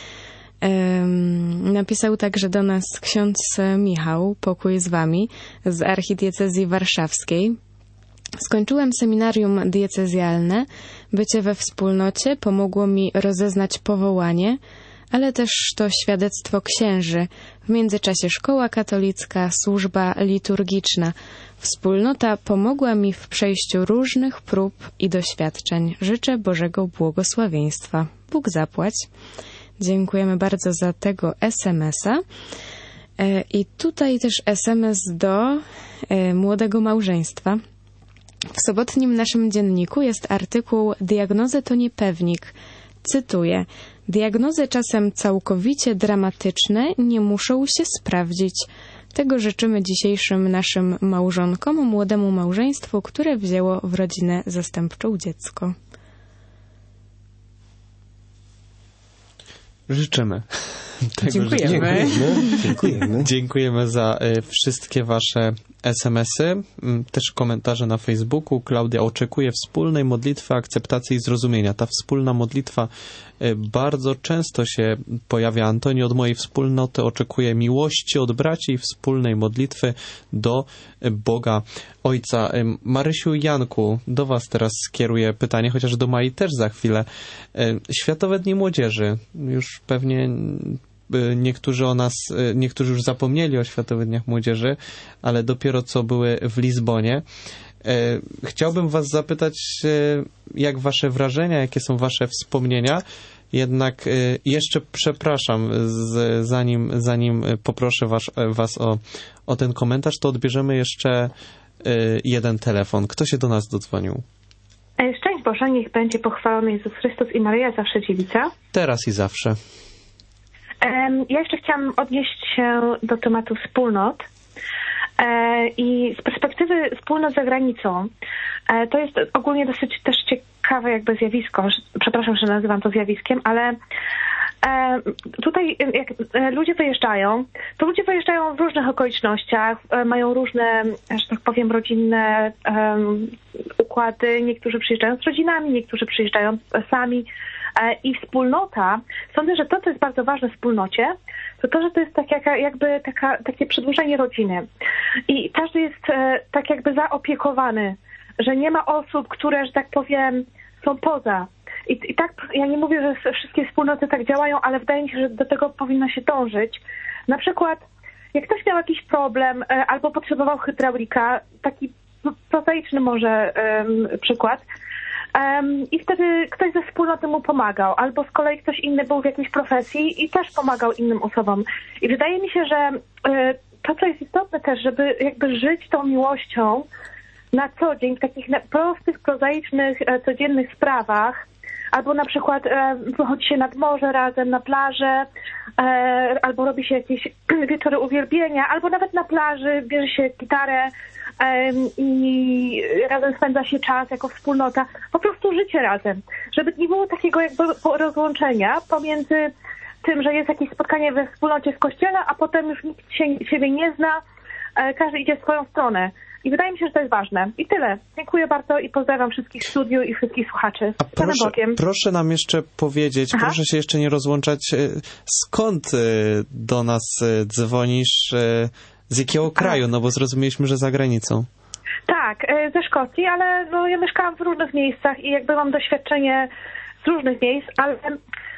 Um, napisał także do nas ksiądz Michał, pokój z wami, z archidiecezji warszawskiej. Skończyłem seminarium diecezjalne. Bycie we wspólnocie pomogło mi rozeznać powołanie, ale też to świadectwo księży. W międzyczasie szkoła katolicka, służba liturgiczna. Wspólnota pomogła mi w przejściu różnych prób i doświadczeń. Życzę Bożego błogosławieństwa. Bóg zapłać. Dziękujemy bardzo za tego es em esa. I tutaj też es em es do młodego małżeństwa. W sobotnim naszym dzienniku jest artykuł "Diagnoza to nie pewnik". Cytuję. Diagnozy czasem całkowicie dramatyczne nie muszą się sprawdzić. Tego życzymy dzisiejszym naszym małżonkom, młodemu małżeństwu, które wzięło w rodzinę zastępczą dziecko.
Życzymy. Tego,
Dziękujemy.
Dziękujemy. Dziękujemy.
Dziękujemy za y, wszystkie wasze es em esy, y, też komentarze na Facebooku. Klaudia oczekuje wspólnej modlitwy, akceptacji i zrozumienia. Ta wspólna modlitwa y, bardzo często się pojawia. Antoni, od mojej wspólnoty oczekuje miłości od braci i wspólnej modlitwy do y, Boga Ojca. Y, Marysiu i Janku, do was teraz skieruję pytanie, chociaż do Mai też za chwilę. Y, Światowe Dni Młodzieży. Już pewnie niektórzy o nas, niektórzy już zapomnieli o Światowych Dniach Młodzieży, ale dopiero co były w Lizbonie. Chciałbym was zapytać, jak wasze wrażenia, jakie są wasze wspomnienia. Jednak jeszcze przepraszam, zanim, zanim poproszę was, was o, o ten komentarz, to odbierzemy jeszcze jeden telefon. Kto się do nas dodzwonił?
Szczęść Boże, niech będzie pochwalony Jezus Chrystus i Maryja, zawsze dziewica.
Teraz i zawsze.
Ja jeszcze chciałam odnieść się do tematu wspólnot i z perspektywy wspólnot za granicą. To jest ogólnie dosyć też ciekawe jakby zjawisko. Przepraszam, że nazywam to zjawiskiem, ale tutaj jak ludzie wyjeżdżają, to ludzie wyjeżdżają w różnych okolicznościach, mają różne, że tak powiem, rodzinne um, układy. Niektórzy przyjeżdżają z rodzinami, niektórzy przyjeżdżają sami. I wspólnota, sądzę, że to, co jest bardzo ważne w wspólnocie, to to, że to jest tak jak, jakby taka, takie przedłużenie rodziny. I każdy jest e, tak jakby zaopiekowany, że nie ma osób, które, że tak powiem, są poza. I, I tak, ja nie mówię, że wszystkie wspólnoty tak działają, ale wydaje mi się, że do tego powinno się dążyć. Na przykład, jak ktoś miał jakiś problem e, albo potrzebował hydraulika, taki prozaiczny może e, przykład, Um, i wtedy ktoś ze wspólnoty mu pomagał, albo z kolei ktoś inny był w jakiejś profesji i też pomagał innym osobom. I wydaje mi się, że y, to, co jest istotne też, żeby jakby żyć tą miłością na co dzień w takich prostych, prozaicznych, e, codziennych sprawach, albo na przykład e, wychodzi się nad morze razem, na plażę, e, albo robi się jakieś wieczory uwielbienia, albo nawet na plaży bierze się gitarę e, i razem spędza się czas jako wspólnota. Po prostu życie razem. Żeby nie było takiego jakby rozłączenia pomiędzy tym, że jest jakieś spotkanie we wspólnocie w kościele, a potem już nikt się, siebie nie zna, e, każdy idzie w swoją stronę. I wydaje mi się, że to jest ważne. I tyle. Dziękuję bardzo i pozdrawiam wszystkich studiu i wszystkich słuchaczy.
A proszę, proszę nam jeszcze powiedzieć, Aha. proszę się jeszcze nie rozłączać, skąd do nas dzwonisz, z jakiego kraju? No bo zrozumieliśmy, że za granicą.
Tak, ze Szkocji, ale no, ja mieszkałam w różnych miejscach i jakby mam doświadczenie z różnych miejsc, ale um,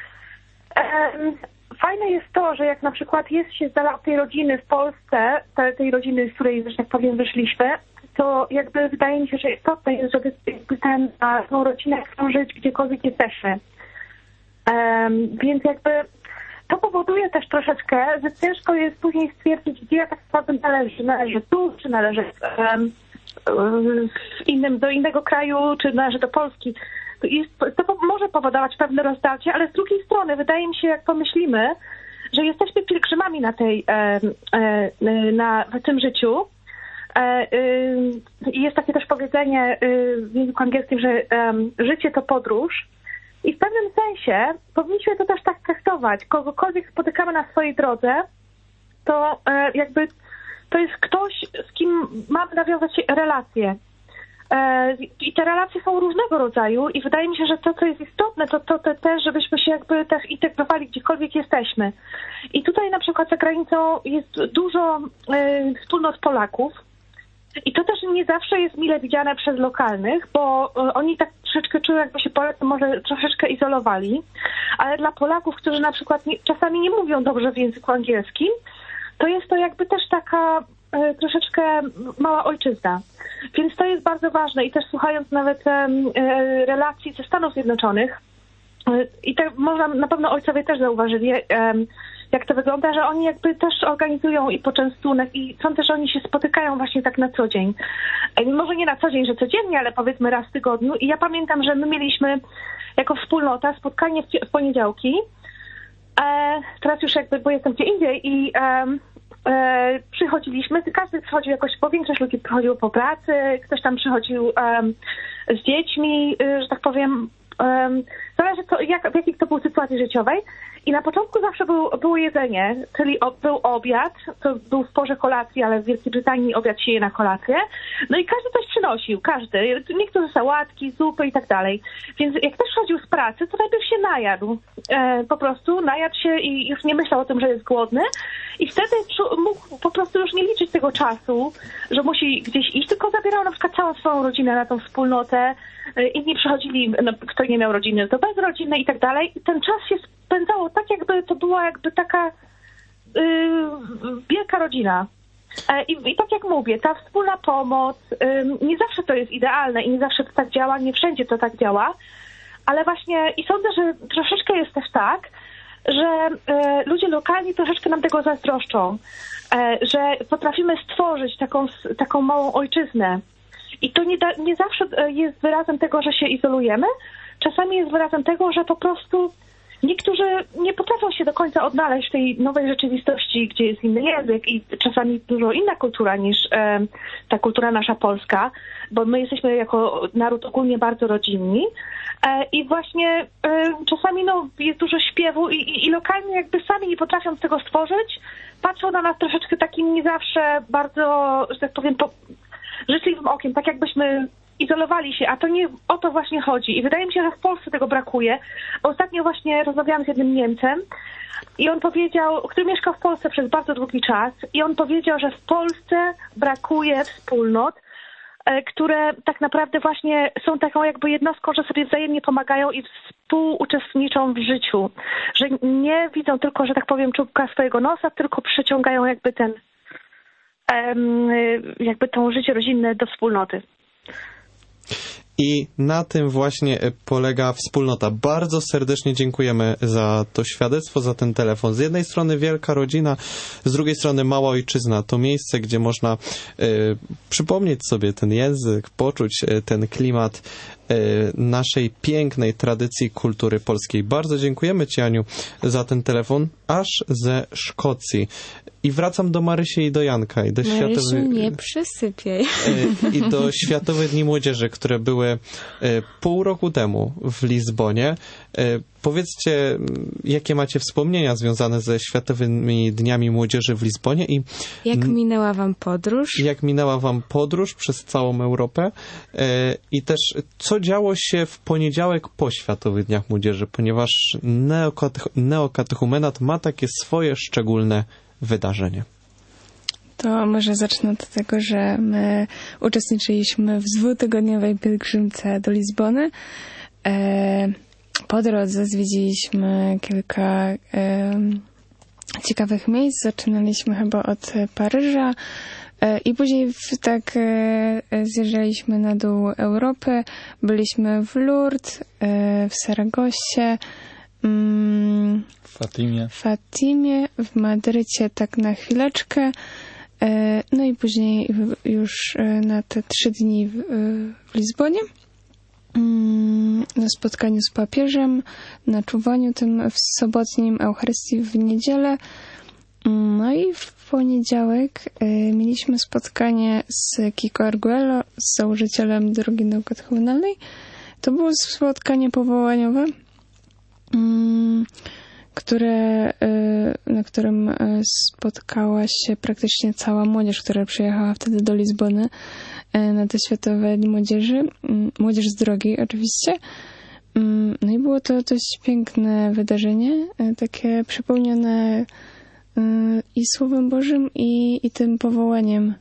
fajne jest to, że jak na przykład jest się z dala od tej rodziny w Polsce, tej, tej rodziny, z której, że tak powiem, wyszliśmy, to jakby wydaje mi się, że istotne jest, żeby ten, na tą rodzinę chcą żyć gdziekolwiek jesteśmy. Um, więc jakby to powoduje też troszeczkę, że ciężko jest później stwierdzić, gdzie ja tak naprawdę należy. Należy tu, czy należy um, w innym, do innego kraju, czy należy do Polski. To, to może powodować pewne rozdarcie, ale z drugiej strony wydaje mi się, jak pomyślimy, że jesteśmy pielgrzymami na tej, e, e, na, w tym życiu. I jest takie też powiedzenie w języku angielskim, że życie to podróż. I w pewnym sensie powinniśmy to też tak traktować. Kogokolwiek spotykamy na swojej drodze, to jakby to jest ktoś, z kim mamy nawiązać relacje. I te relacje są różnego rodzaju i wydaje mi się, że to, co jest istotne, to, to, to też, żebyśmy się jakby też integrowali gdziekolwiek jesteśmy. I tutaj na przykład za granicą jest dużo y, wspólnot Polaków i to też nie zawsze jest mile widziane przez lokalnych, bo y, oni tak troszeczkę czują, jakby się Polacy może troszeczkę izolowali, ale dla Polaków, którzy na przykład nie, czasami nie mówią dobrze w języku angielskim, to jest to jakby też taka y, troszeczkę mała ojczyzna. Więc to jest bardzo ważne i też słuchając nawet e, relacji ze Stanów Zjednoczonych e, i tak można, na pewno ojcowie też zauważyli, e, jak to wygląda, że oni jakby też organizują i poczęstunek i sądzę, że oni się spotykają właśnie tak na co dzień. E, może nie na co dzień, że codziennie, ale powiedzmy raz w tygodniu i ja pamiętam, że my mieliśmy jako wspólnota spotkanie w, w poniedziałki E, teraz już jakby, bo jestem gdzie indziej i e, e, przychodziliśmy, każdy przychodził jakoś, bo większość ludzi przychodziło po pracy, ktoś tam przychodził e, z dziećmi, e, że tak powiem, e, zależy co, jak, w jakiej to był sytuacji życiowej. I na początku zawsze był, było jedzenie, czyli o, był obiad, to był w porze kolacji, ale w Wielkiej Brytanii obiad się je na kolację. No i każdy coś przynosił, każdy. Niektórzy sałatki, zupy i tak dalej. Więc jak ktoś chodził z pracy, to najpierw się najadł. E, po prostu najadł się i już nie myślał o tym, że jest głodny. I wtedy mógł po prostu już nie liczyć tego czasu, że musi gdzieś iść, tylko zabierał na przykład całą swoją rodzinę na tą wspólnotę. E, inni przychodzili, no, kto nie miał rodziny, to bez rodziny i tak dalej. I ten czas się spędzało tak, jakby to była jakby taka yy, wielka rodzina. E, i, I tak jak mówię, ta wspólna pomoc, yy, nie zawsze to jest idealne i nie zawsze to tak działa, nie wszędzie to tak działa, ale właśnie i sądzę, że troszeczkę jest też tak, że yy, ludzie lokalni troszeczkę nam tego zazdroszczą, yy, że potrafimy stworzyć taką, taką małą ojczyznę. I to nie, da, nie zawsze jest wyrazem tego, że się izolujemy, czasami jest wyrazem tego, że po prostu niektórzy nie potrafią się do końca odnaleźć w tej nowej rzeczywistości, gdzie jest inny język i czasami dużo inna kultura niż e, ta kultura nasza polska, bo my jesteśmy jako naród ogólnie bardzo rodzinni e, i właśnie e, czasami no, jest dużo śpiewu i, i, i lokalnie jakby sami nie potrafią tego stworzyć, patrzą na nas troszeczkę takim nie zawsze bardzo, że tak powiem, po, życzliwym okiem, tak jakbyśmy izolowali się, a to nie o to właśnie chodzi. I wydaje mi się, że w Polsce tego brakuje. Ostatnio właśnie rozmawiałam z jednym Niemcem i on powiedział, który mieszkał w Polsce przez bardzo długi czas i on powiedział, że w Polsce brakuje wspólnot, które tak naprawdę właśnie są taką jakby jednostką, że sobie wzajemnie pomagają i współuczestniczą w życiu. Że nie widzą tylko, że tak powiem, czubka swojego nosa, tylko przyciągają jakby ten jakby to życie rodzinne do wspólnoty.
I na tym właśnie polega wspólnota. Bardzo serdecznie dziękujemy za to świadectwo, za ten telefon. Z jednej strony wielka rodzina, z drugiej strony mała ojczyzna. To miejsce, gdzie można y, przypomnieć sobie ten język, poczuć y, ten klimat y, naszej pięknej tradycji kultury polskiej. Bardzo dziękujemy Ci, Aniu, za ten telefon, aż ze Szkocji. I wracam do Marysi i do Janka. I do
Marysiu,
światowych...
nie przysypiej.
I do Światowych Dni Młodzieży, które były pół roku temu w Lizbonie. Powiedzcie, jakie macie wspomnienia związane ze Światowymi Dniami Młodzieży w Lizbonie i
jak minęła wam podróż?
Jak minęła wam podróż przez całą Europę i też co działo się w poniedziałek po Światowych Dniach Młodzieży, ponieważ neokatech- neokatechumenat ma takie swoje szczególne wydarzenie.
To może zacznę od tego, że my uczestniczyliśmy w dwutygodniowej pielgrzymce do Lizbony. Po drodze zwiedziliśmy kilka ciekawych miejsc. Zaczynaliśmy chyba od Paryża i później tak zjeżdżaliśmy na dół Europy. Byliśmy w Lourdes, w Saragossie,
w Fatimie.
w Fatimie, w Madrycie tak na chwileczkę. No i później już na te trzy dni w, w Lizbonie na spotkaniu z papieżem, na czuwaniu tym w sobotnim, Eucharystii w niedzielę. No i w poniedziałek mieliśmy spotkanie z Kiko Arguello, z założycielem Drogi Neokatechumenalnej. To było spotkanie powołaniowe, które, na którym spotkała się praktycznie cała młodzież, która przyjechała wtedy do Lizbony na te Światowe Dni Młodzieży. Młodzież z drogi oczywiście. No i było to dość piękne wydarzenie, takie przepełnione i Słowem Bożym, i, i tym powołaniem.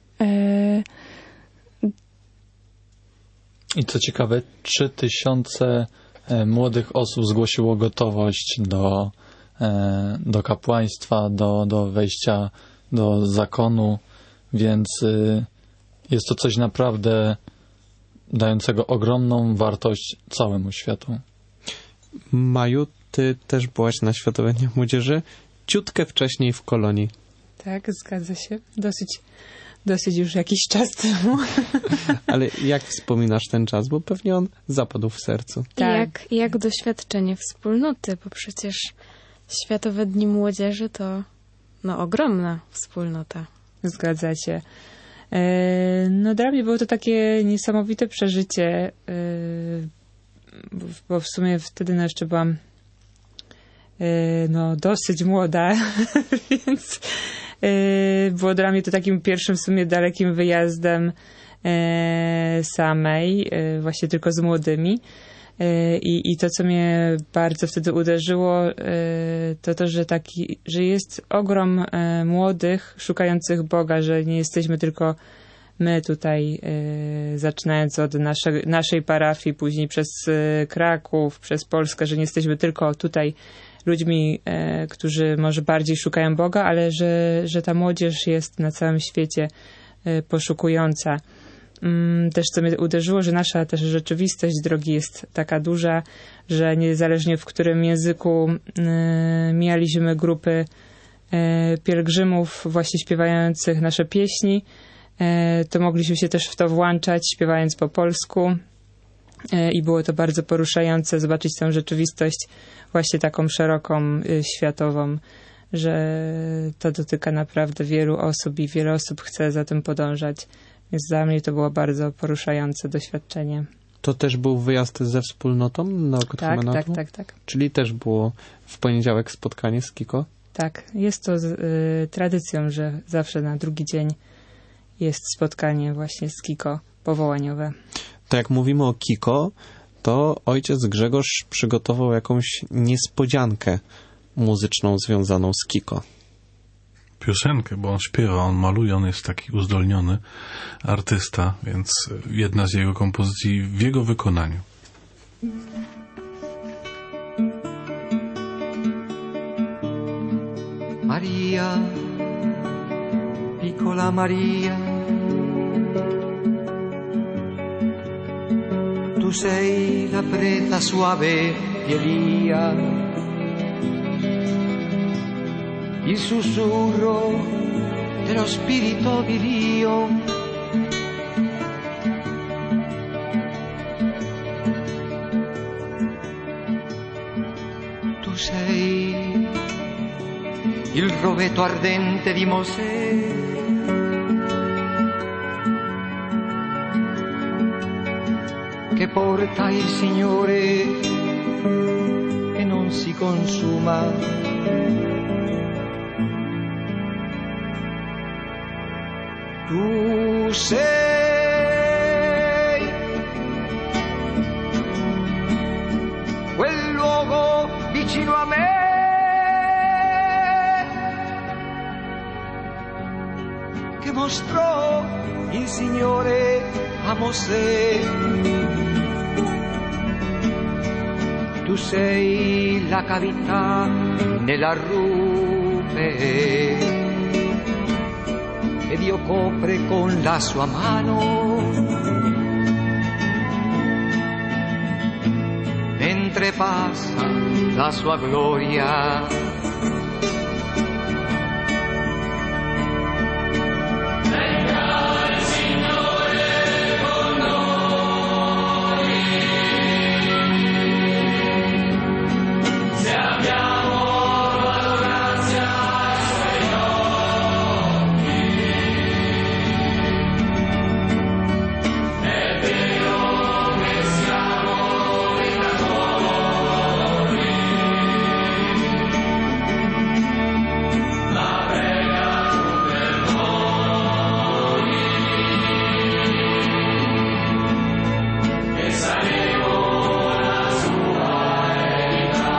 I co ciekawe, trzy tysiące młodych osób zgłosiło gotowość do, do kapłaństwa, do, do wejścia do zakonu, więc jest to coś naprawdę dającego ogromną wartość całemu światu.
Maju, ty też byłaś na Światowych Dniach Młodzieży, ciutkę wcześniej w Kolonii.
Tak, zgadza się. Dosyć, dosyć już jakiś czas temu.
Ale jak wspominasz ten czas? Bo pewnie on zapadł w sercu.
Tak. Jak, jak doświadczenie wspólnoty, bo przecież Światowe Dni Młodzieży to no, ogromna wspólnota.
Zgadza się. E, no dla mnie było to takie niesamowite przeżycie, e, bo w sumie wtedy no, jeszcze byłam e, no, dosyć młoda, więc e, było dla mnie to takim pierwszym w sumie dalekim wyjazdem e, samej, e, właśnie tylko z młodymi. I, I to, co mnie bardzo wtedy uderzyło, to to, że, taki, że jest ogrom młodych szukających Boga, że nie jesteśmy tylko my tutaj, zaczynając od nasze, naszej parafii, później przez Kraków, przez Polskę, że nie jesteśmy tylko tutaj ludźmi, którzy może bardziej szukają Boga, ale że, że ta młodzież jest na całym świecie poszukująca. Też co mnie uderzyło, że nasza też rzeczywistość drogi jest taka duża, że niezależnie w którym języku y, mijaliśmy grupy y, pielgrzymów właśnie śpiewających nasze pieśni, y, to mogliśmy się też w to włączać, śpiewając po polsku y, i było to bardzo poruszające zobaczyć tę rzeczywistość właśnie taką szeroką, y, światową, że to dotyka naprawdę wielu osób i wiele osób chce za tym podążać. Więc dla mnie to było bardzo poruszające doświadczenie.
To też był wyjazd ze wspólnotą na
tak, tak, tak, tak.
Czyli też było w poniedziałek spotkanie z Kiko?
Tak, jest to y, tradycją, że zawsze na drugi dzień jest spotkanie właśnie z Kiko powołaniowe.
To jak mówimy o Kiko, to ojciec Grzegorz przygotował jakąś niespodziankę muzyczną związaną z Kiko.
Piosenkę, bo on śpiewa, on maluje, on jest taki uzdolniony artysta, więc jedna z jego kompozycji w jego wykonaniu.
Maria, piccola Maria, tu sei la preta suave di Elia, il sussurro dello spirito di Dio. Tu sei il rovetto ardente di Mosè, che porta il Signore e non si consuma. Tu sei quel luogo vicino a me che mostrò il Signore a Mosè. Tu sei la cavità nella rupe e Dio copre con la sua mano, mentre passa la sua gloria. Venga il Signore con noi, se abbiamo la grazia ai suoi occhi. È vero che siamo peccatori, ma prega per noi, e saremo la sua eredità.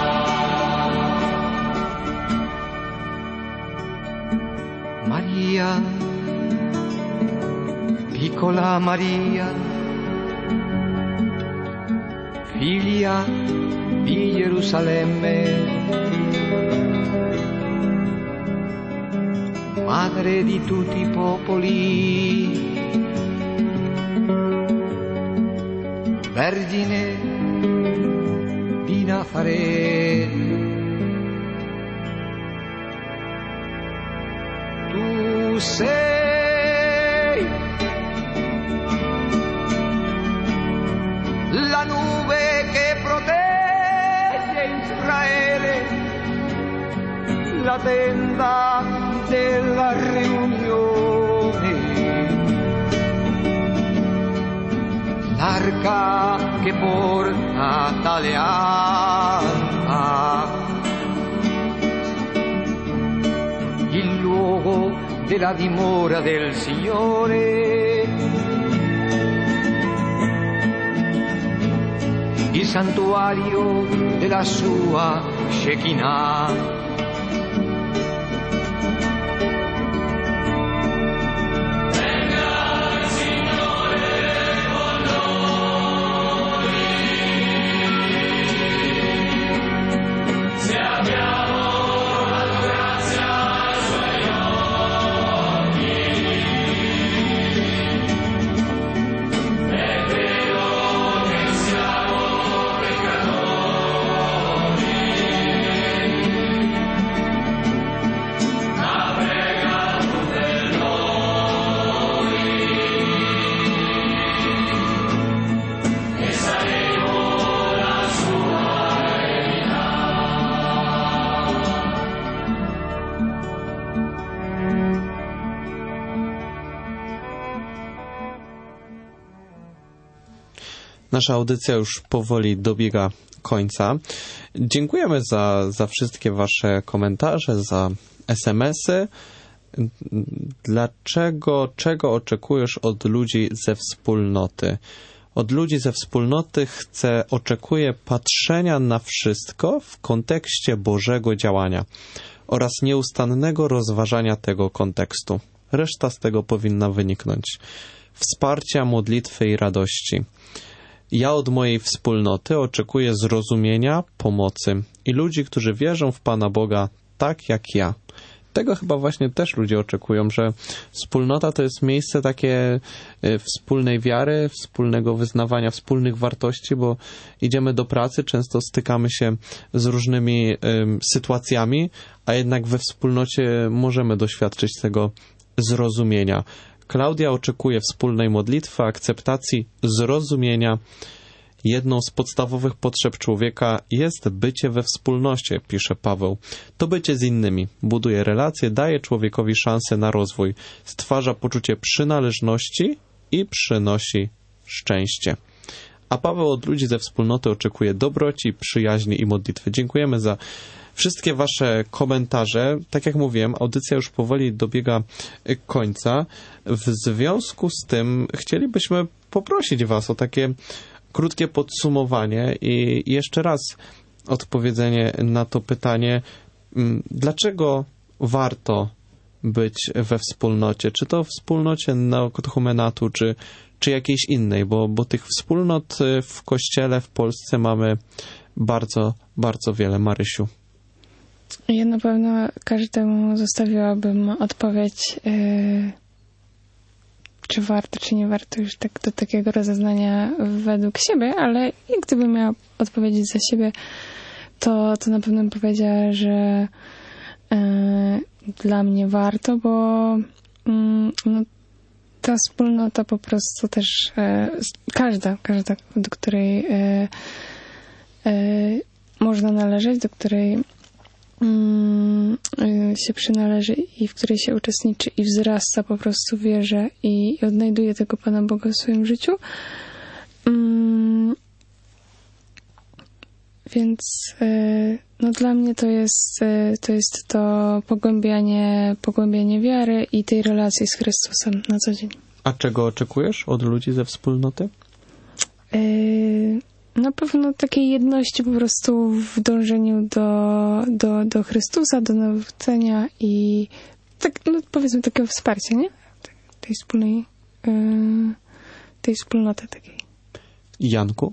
Maria, piccola Maria, figlia di Gerusalemme, madre di tutti i popoli, vergine di Nazaret. Tu sei la nube che protegge Israele nella tenda della riunione. L'arca che porta l'alleanza, il luogo della dimora del Signore, il santuario della sua Shekinah.
Nasza audycja już powoli dobiega końca. Dziękujemy za, za wszystkie wasze komentarze, za es em esy. Dlaczego, czego oczekujesz od ludzi ze wspólnoty? Od ludzi ze wspólnoty chcę, oczekuję patrzenia na wszystko w kontekście Bożego działania oraz nieustannego rozważania tego kontekstu. Reszta z tego powinna wyniknąć. Wsparcia, modlitwy i radości. Ja od mojej wspólnoty oczekuję zrozumienia, pomocy i ludzi, którzy wierzą w Pana Boga tak jak ja. Tego chyba właśnie też ludzie oczekują, że wspólnota to jest miejsce takie wspólnej wiary, wspólnego wyznawania, wspólnych wartości, bo idziemy do pracy, często stykamy się z różnymi y, sytuacjami, a jednak we wspólnocie możemy doświadczyć tego zrozumienia. Klaudia oczekuje wspólnej modlitwy, akceptacji, zrozumienia. Jedną z podstawowych potrzeb człowieka jest bycie we wspólnocie, pisze Paweł. To bycie z innymi buduje relacje, daje człowiekowi szansę na rozwój, stwarza poczucie przynależności i przynosi szczęście. A Paweł od ludzi ze wspólnoty oczekuje dobroci, przyjaźni i modlitwy. Dziękujemy za wszystkie wasze komentarze. Tak jak mówiłem, audycja już powoli dobiega końca. W związku z tym chcielibyśmy poprosić was o takie krótkie podsumowanie i jeszcze raz odpowiedzenie na to pytanie, dlaczego warto być we wspólnocie? Czy to wspólnocie neokatechumenatu, czy, czy jakiejś innej? Bo, bo tych wspólnot w Kościele w Polsce mamy bardzo, bardzo wiele. Marysiu.
Ja na pewno każdemu zostawiłabym odpowiedź, yy, czy warto, czy nie warto już tak do takiego rozeznania według siebie, ale gdybym miała odpowiedzieć za siebie, to, to na pewno bym powiedziała, że yy, dla mnie warto, bo yy, no, ta wspólnota po prostu też, yy, każda, każda, do której yy, yy, można należeć, do której się przynależy i w której się uczestniczy i wzrasta po prostu w wierze i, i odnajduje tego Pana Boga w swoim życiu. Um, więc no dla mnie to jest to jest to pogłębianie, pogłębianie wiary i tej relacji z Chrystusem na co dzień.
A czego oczekujesz od ludzi ze wspólnoty?
Yy, Na pewno takiej jedności po prostu w dążeniu do, do, do Chrystusa, do nawrócenia i tak, no powiedzmy takiego wsparcia, nie? Tej wspólnej, yy, tej wspólnoty takiej.
Janku?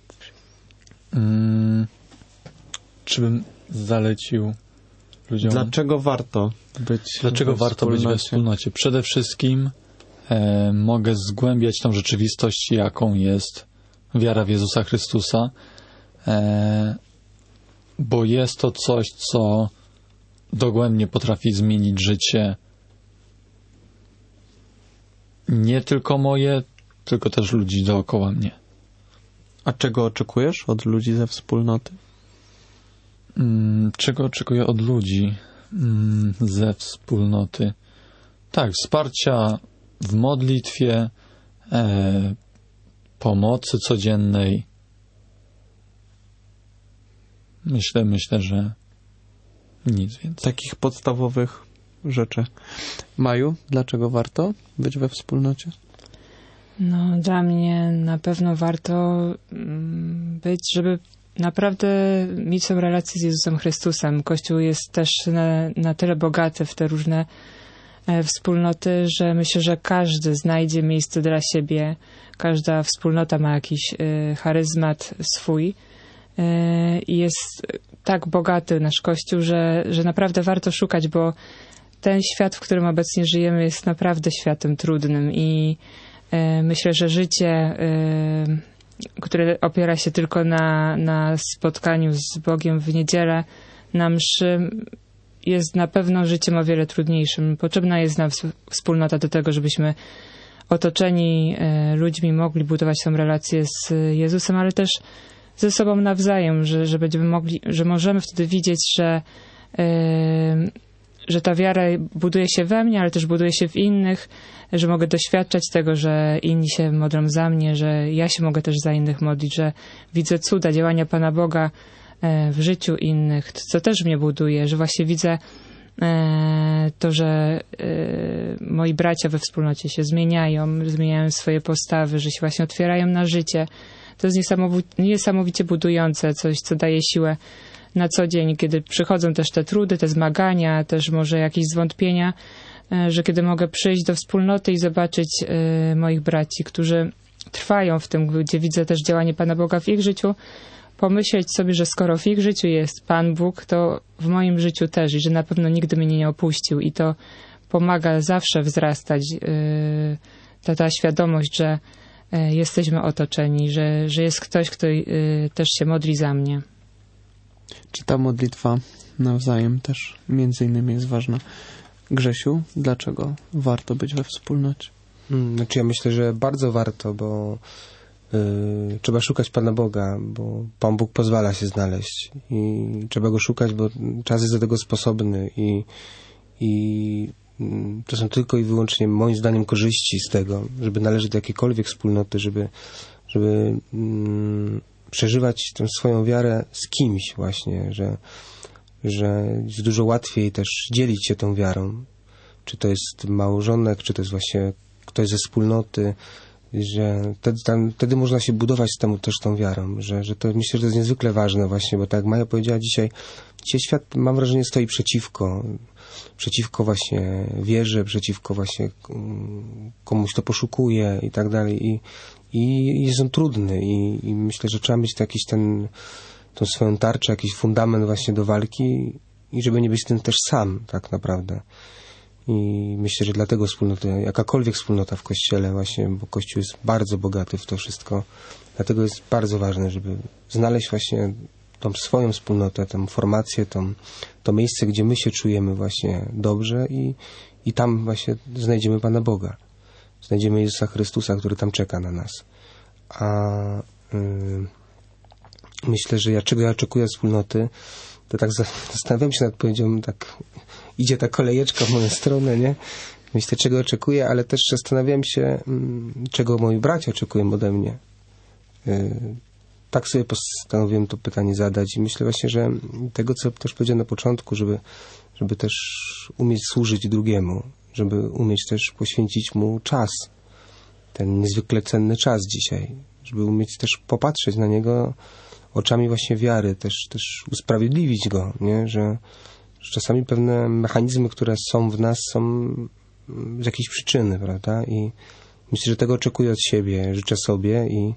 Hmm, czy bym zalecił ludziom...
Dlaczego warto być
Dlaczego warto być we wspólnocie? Przede wszystkim e, mogę zgłębiać tą rzeczywistość, jaką jest wiara w Jezusa Chrystusa, e, bo jest to coś, co dogłębnie potrafi zmienić życie nie tylko moje, tylko też ludzi dookoła mnie.
A czego oczekujesz od ludzi ze wspólnoty?
Hmm, czego oczekuję od ludzi? mm, ze wspólnoty? Tak, wsparcia w modlitwie, e, pomocy codziennej. Myślę, myślę, że nic więcej.
Takich podstawowych rzeczy. Maju, dlaczego warto być we wspólnocie?
No, dla mnie na pewno warto mm, być, żeby naprawdę mieć tą relację z Jezusem Chrystusem. Kościół jest też na, na tyle bogaty w te różne e, wspólnoty, że myślę, że każdy znajdzie miejsce dla siebie. Każda wspólnota ma jakiś e, charyzmat swój. E, I jest tak bogaty nasz Kościół, że, że naprawdę warto szukać, bo ten świat, w którym obecnie żyjemy, jest naprawdę światem trudnym i e, myślę, że życie, e, które opiera się tylko na, na spotkaniu z Bogiem w niedzielę, na mszy, jest na pewno życiem o wiele trudniejszym. Potrzebna jest nam wspólnota do tego, żebyśmy otoczeni e, ludźmi mogli budować tą relację z Jezusem, ale też ze sobą nawzajem, że, że będziemy mogli, że możemy wtedy widzieć, że e, że ta wiara buduje się we mnie, ale też buduje się w innych, że mogę doświadczać tego, że inni się modlą za mnie, że ja się mogę też za innych modlić, że widzę cuda, działania Pana Boga w życiu innych, co też mnie buduje, że właśnie widzę to, że moi bracia we wspólnocie się zmieniają, zmieniają swoje postawy, że się właśnie otwierają na życie. To jest niesamowicie budujące, coś, co daje siłę na co dzień, kiedy przychodzą też te trudy, te zmagania, też może jakieś zwątpienia, że kiedy mogę przyjść do wspólnoty i zobaczyć moich braci, którzy trwają w tym, gdzie widzę też działanie Pana Boga w ich życiu, pomyśleć sobie, że skoro w ich życiu jest Pan Bóg, to w moim życiu też i że na pewno nigdy mnie nie opuścił i to pomaga zawsze wzrastać ta, ta świadomość, że jesteśmy otoczeni, że, że jest ktoś, kto też się modli za mnie.
Czy ta modlitwa nawzajem też między innymi jest ważna? Grzesiu, dlaczego warto być we wspólnocie?
Hmm, znaczy ja myślę, że bardzo warto, bo yy, trzeba szukać Pana Boga, bo Pan Bóg pozwala się znaleźć i trzeba Go szukać, bo czas jest do tego sposobny i, i to są tylko i wyłącznie moim zdaniem korzyści z tego, żeby należeć do jakiejkolwiek wspólnoty, żeby, żeby mm, przeżywać tę swoją wiarę z kimś właśnie, że, że jest dużo łatwiej też dzielić się tą wiarą. Czy to jest małżonek, czy to jest właśnie ktoś ze wspólnoty, że wtedy, tam, wtedy można się budować z temu też tą wiarą, że, że to myślę, że to jest niezwykle ważne właśnie, bo tak jak Maja powiedziała dzisiaj, dzisiaj świat, mam wrażenie, stoi przeciwko, przeciwko właśnie wierze, przeciwko właśnie komuś to poszukuje i tak dalej i I jest on trudny i, i myślę, że trzeba mieć to jakiś ten, tą swoją tarczę, jakiś fundament właśnie do walki i żeby nie być tym też sam tak naprawdę. I myślę, że dlatego wspólnota, jakakolwiek wspólnota w Kościele właśnie, bo Kościół jest bardzo bogaty w to wszystko, dlatego jest bardzo ważne, żeby znaleźć właśnie tą swoją wspólnotę, tą formację, tą, to miejsce, gdzie my się czujemy właśnie dobrze i, i tam właśnie znajdziemy Pana Boga. Znajdziemy Jezusa Chrystusa, który tam czeka na nas. A yy, myślę, że ja czego ja oczekuję od wspólnoty, to tak zastanawiam się nad powiedzią, tak idzie ta kolejeczka w moją stronę, nie? Myślę, czego oczekuję, ale też zastanawiam się, yy, czego moi bracia oczekują ode mnie. Yy, tak sobie postanowiłem to pytanie zadać i myślę właśnie, że tego, co też powiedziałem na początku, żeby, żeby też umieć służyć drugiemu, żeby umieć też poświęcić mu czas, ten niezwykle cenny czas dzisiaj, żeby umieć też popatrzeć na niego oczami właśnie wiary, też, też usprawiedliwić go, nie? Że, że czasami pewne mechanizmy, które są w nas, są z jakiejś przyczyny, prawda? I myślę, że tego oczekuję od siebie, życzę sobie i,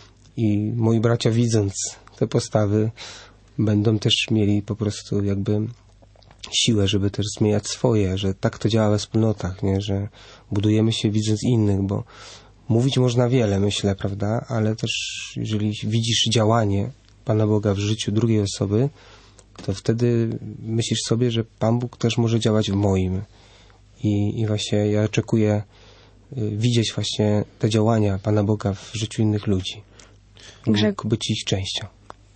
i moi bracia, widząc te postawy, będą też mieli po prostu jakby siłę, żeby też zmieniać swoje, że tak to działa we wspólnotach, nie? Że budujemy się widząc innych, bo mówić można wiele, myślę, prawda, ale też jeżeli widzisz działanie Pana Boga w życiu drugiej osoby, to wtedy myślisz sobie, że Pan Bóg też może działać w moim i, i właśnie ja oczekuję y, widzieć właśnie te działania Pana Boga w życiu innych ludzi,
Grze...
być ich częścią.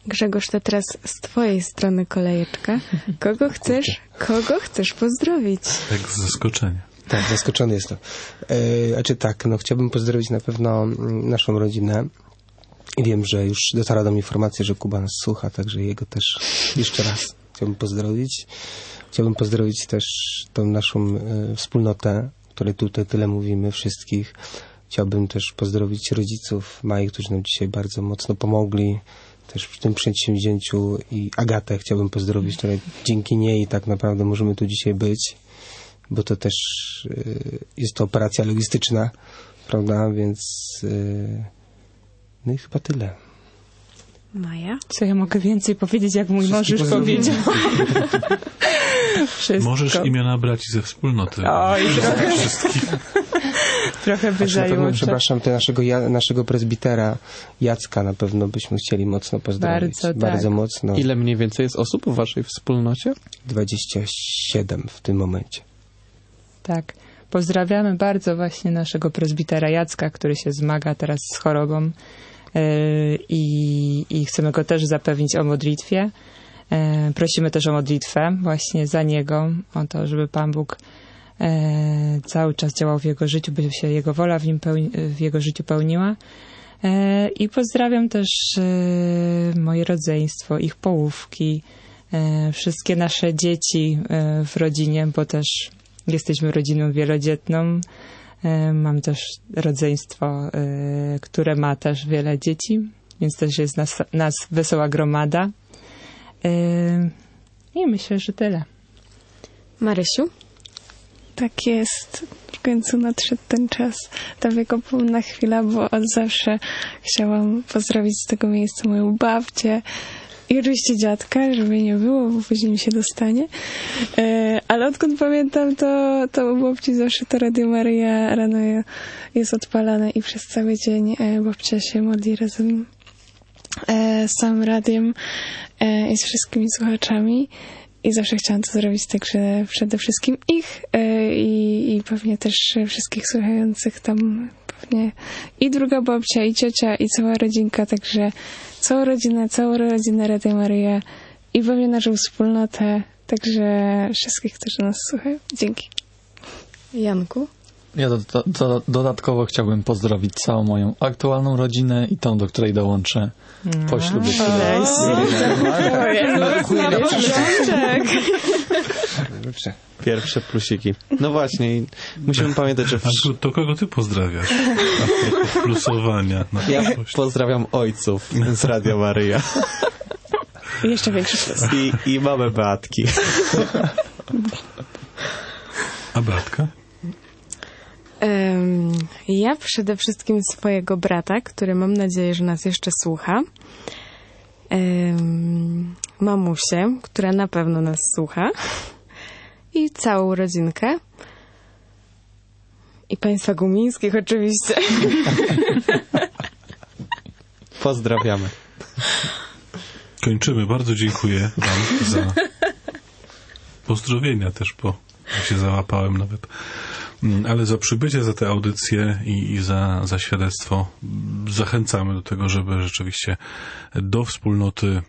Grzegorz, to teraz z twojej strony kolejeczka. Kogo chcesz, kogo chcesz pozdrowić?
Tak z zaskoczenia.
Tak, zaskoczony jestem. E, znaczy tak, no chciałbym pozdrowić na pewno naszą rodzinę. I wiem, że już dotarła do mnie informacja, że Kuba nas słucha, także jego też jeszcze raz chciałbym pozdrowić. Chciałbym pozdrowić też tą naszą e, wspólnotę, o której tutaj tyle mówimy, wszystkich. Chciałbym też pozdrowić rodziców Mai, którzy nam dzisiaj bardzo mocno pomogli też w tym przedsięwzięciu, i Agatę chciałbym pozdrowić, która dzięki niej tak naprawdę możemy tu dzisiaj być, bo to też y, jest to operacja logistyczna, prawda, więc y, no i chyba tyle.
Maja?
Co ja mogę więcej powiedzieć, jak mój mąż już powiedział? Wszystko.
Możesz imiona braci ze wspólnoty.
Oj, trochę.
Wszystkich.
Trochę by
Znaczy, na pewno,
zajęło.
przepraszam, te naszego, ja, naszego prezbitera Jacka na pewno byśmy chcieli mocno pozdrowić.
Bardzo,
Bardzo
tak.
mocno.
Ile mniej więcej jest osób w waszej wspólnocie?
dwadzieścia siedem w tym momencie.
Tak. Pozdrawiamy bardzo właśnie naszego prezbitera Jacka, który się zmaga teraz z chorobą yy, i, i chcemy go też zapewnić o modlitwie. Yy, prosimy też o modlitwę właśnie za niego, o to, żeby Pan Bóg yy, cały czas działał w jego życiu, by się jego wola w, nim pełni, w jego życiu pełniła. Yy, I pozdrawiam też yy, moje rodzeństwo, ich połówki, yy, wszystkie nasze dzieci yy, w rodzinie, bo też jesteśmy rodziną wielodzietną. Mam też rodzeństwo, które ma też wiele dzieci, więc też jest nas, nas wesoła gromada. I myślę, że tyle.
Marysiu?
Tak jest. W końcu nadszedł ten czas. Ta wiekopomna chwila, bo od zawsze chciałam pozdrowić z tego miejsca moją babcię i oczywiście dziadka, żeby nie było, bo później mi się dostanie. E, ale odkąd pamiętam, to, to u babci zawsze to Radio Maryja rano jest odpalane i przez cały dzień e, babcia się modli razem e, z całym radiem e, i z wszystkimi słuchaczami. I zawsze chciałam to zrobić, także przede wszystkim ich e, i, i pewnie też wszystkich słuchających tam, pewnie i druga babcia, i ciocia, i cała rodzinka, także całą rodzinę, całą rodzinę Radia Maryja i pewnie naszą wspólnotę, także wszystkich, którzy nas słuchają. Dzięki.
Janku?
Ja do, do, do, dodatkowo chciałbym pozdrowić całą moją aktualną rodzinę i tą, do której dołączę po ślubie.
Pierwsze plusiki. No właśnie, i musimy pamiętać, że... W...
A to kogo ty pozdrawiasz? A plusowania. Na
ja pozdrawiam ojców z Radio Maryja.
I jeszcze większy plus.
I, i mamę Beatki.
A Beatka?
Um, ja przede wszystkim swojego brata, który mam nadzieję, że nas jeszcze słucha. Um, mamusię, która na pewno nas słucha. I całą rodzinkę. I państwa gumińskich oczywiście.
Pozdrawiamy.
Kończymy. Bardzo dziękuję wam za pozdrowienia też, bo się załapałem nawet. Ale za przybycie, za tę audycję i, i za, za świadectwo zachęcamy do tego, żeby rzeczywiście do wspólnoty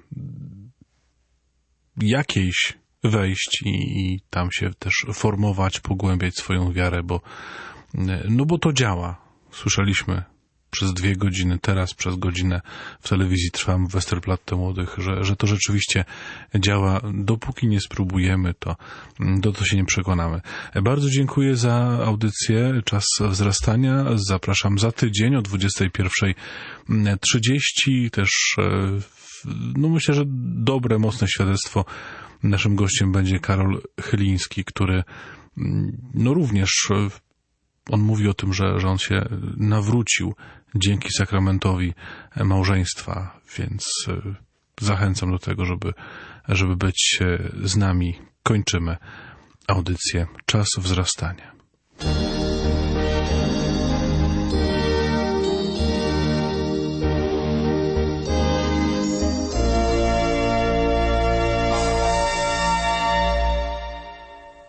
jakiejś wejść i, i tam się też formować, pogłębiać swoją wiarę, bo, no bo to działa. Słyszeliśmy przez dwie godziny, teraz przez godzinę w telewizji Trwam w Westerplatte Młodych, że, że to rzeczywiście działa. Dopóki nie spróbujemy, to do to się nie przekonamy. Bardzo dziękuję za audycję Czas Wzrastania. Zapraszam za tydzień o dwudziestej pierwszej trzydzieści. Też no myślę, że dobre, mocne świadectwo. Naszym gościem będzie Karol Chyliński, który no również on mówi o tym, że, że on się nawrócił dzięki sakramentowi małżeństwa, więc zachęcam do tego, żeby, żeby być z nami. Kończymy audycję Czas Wzrastania.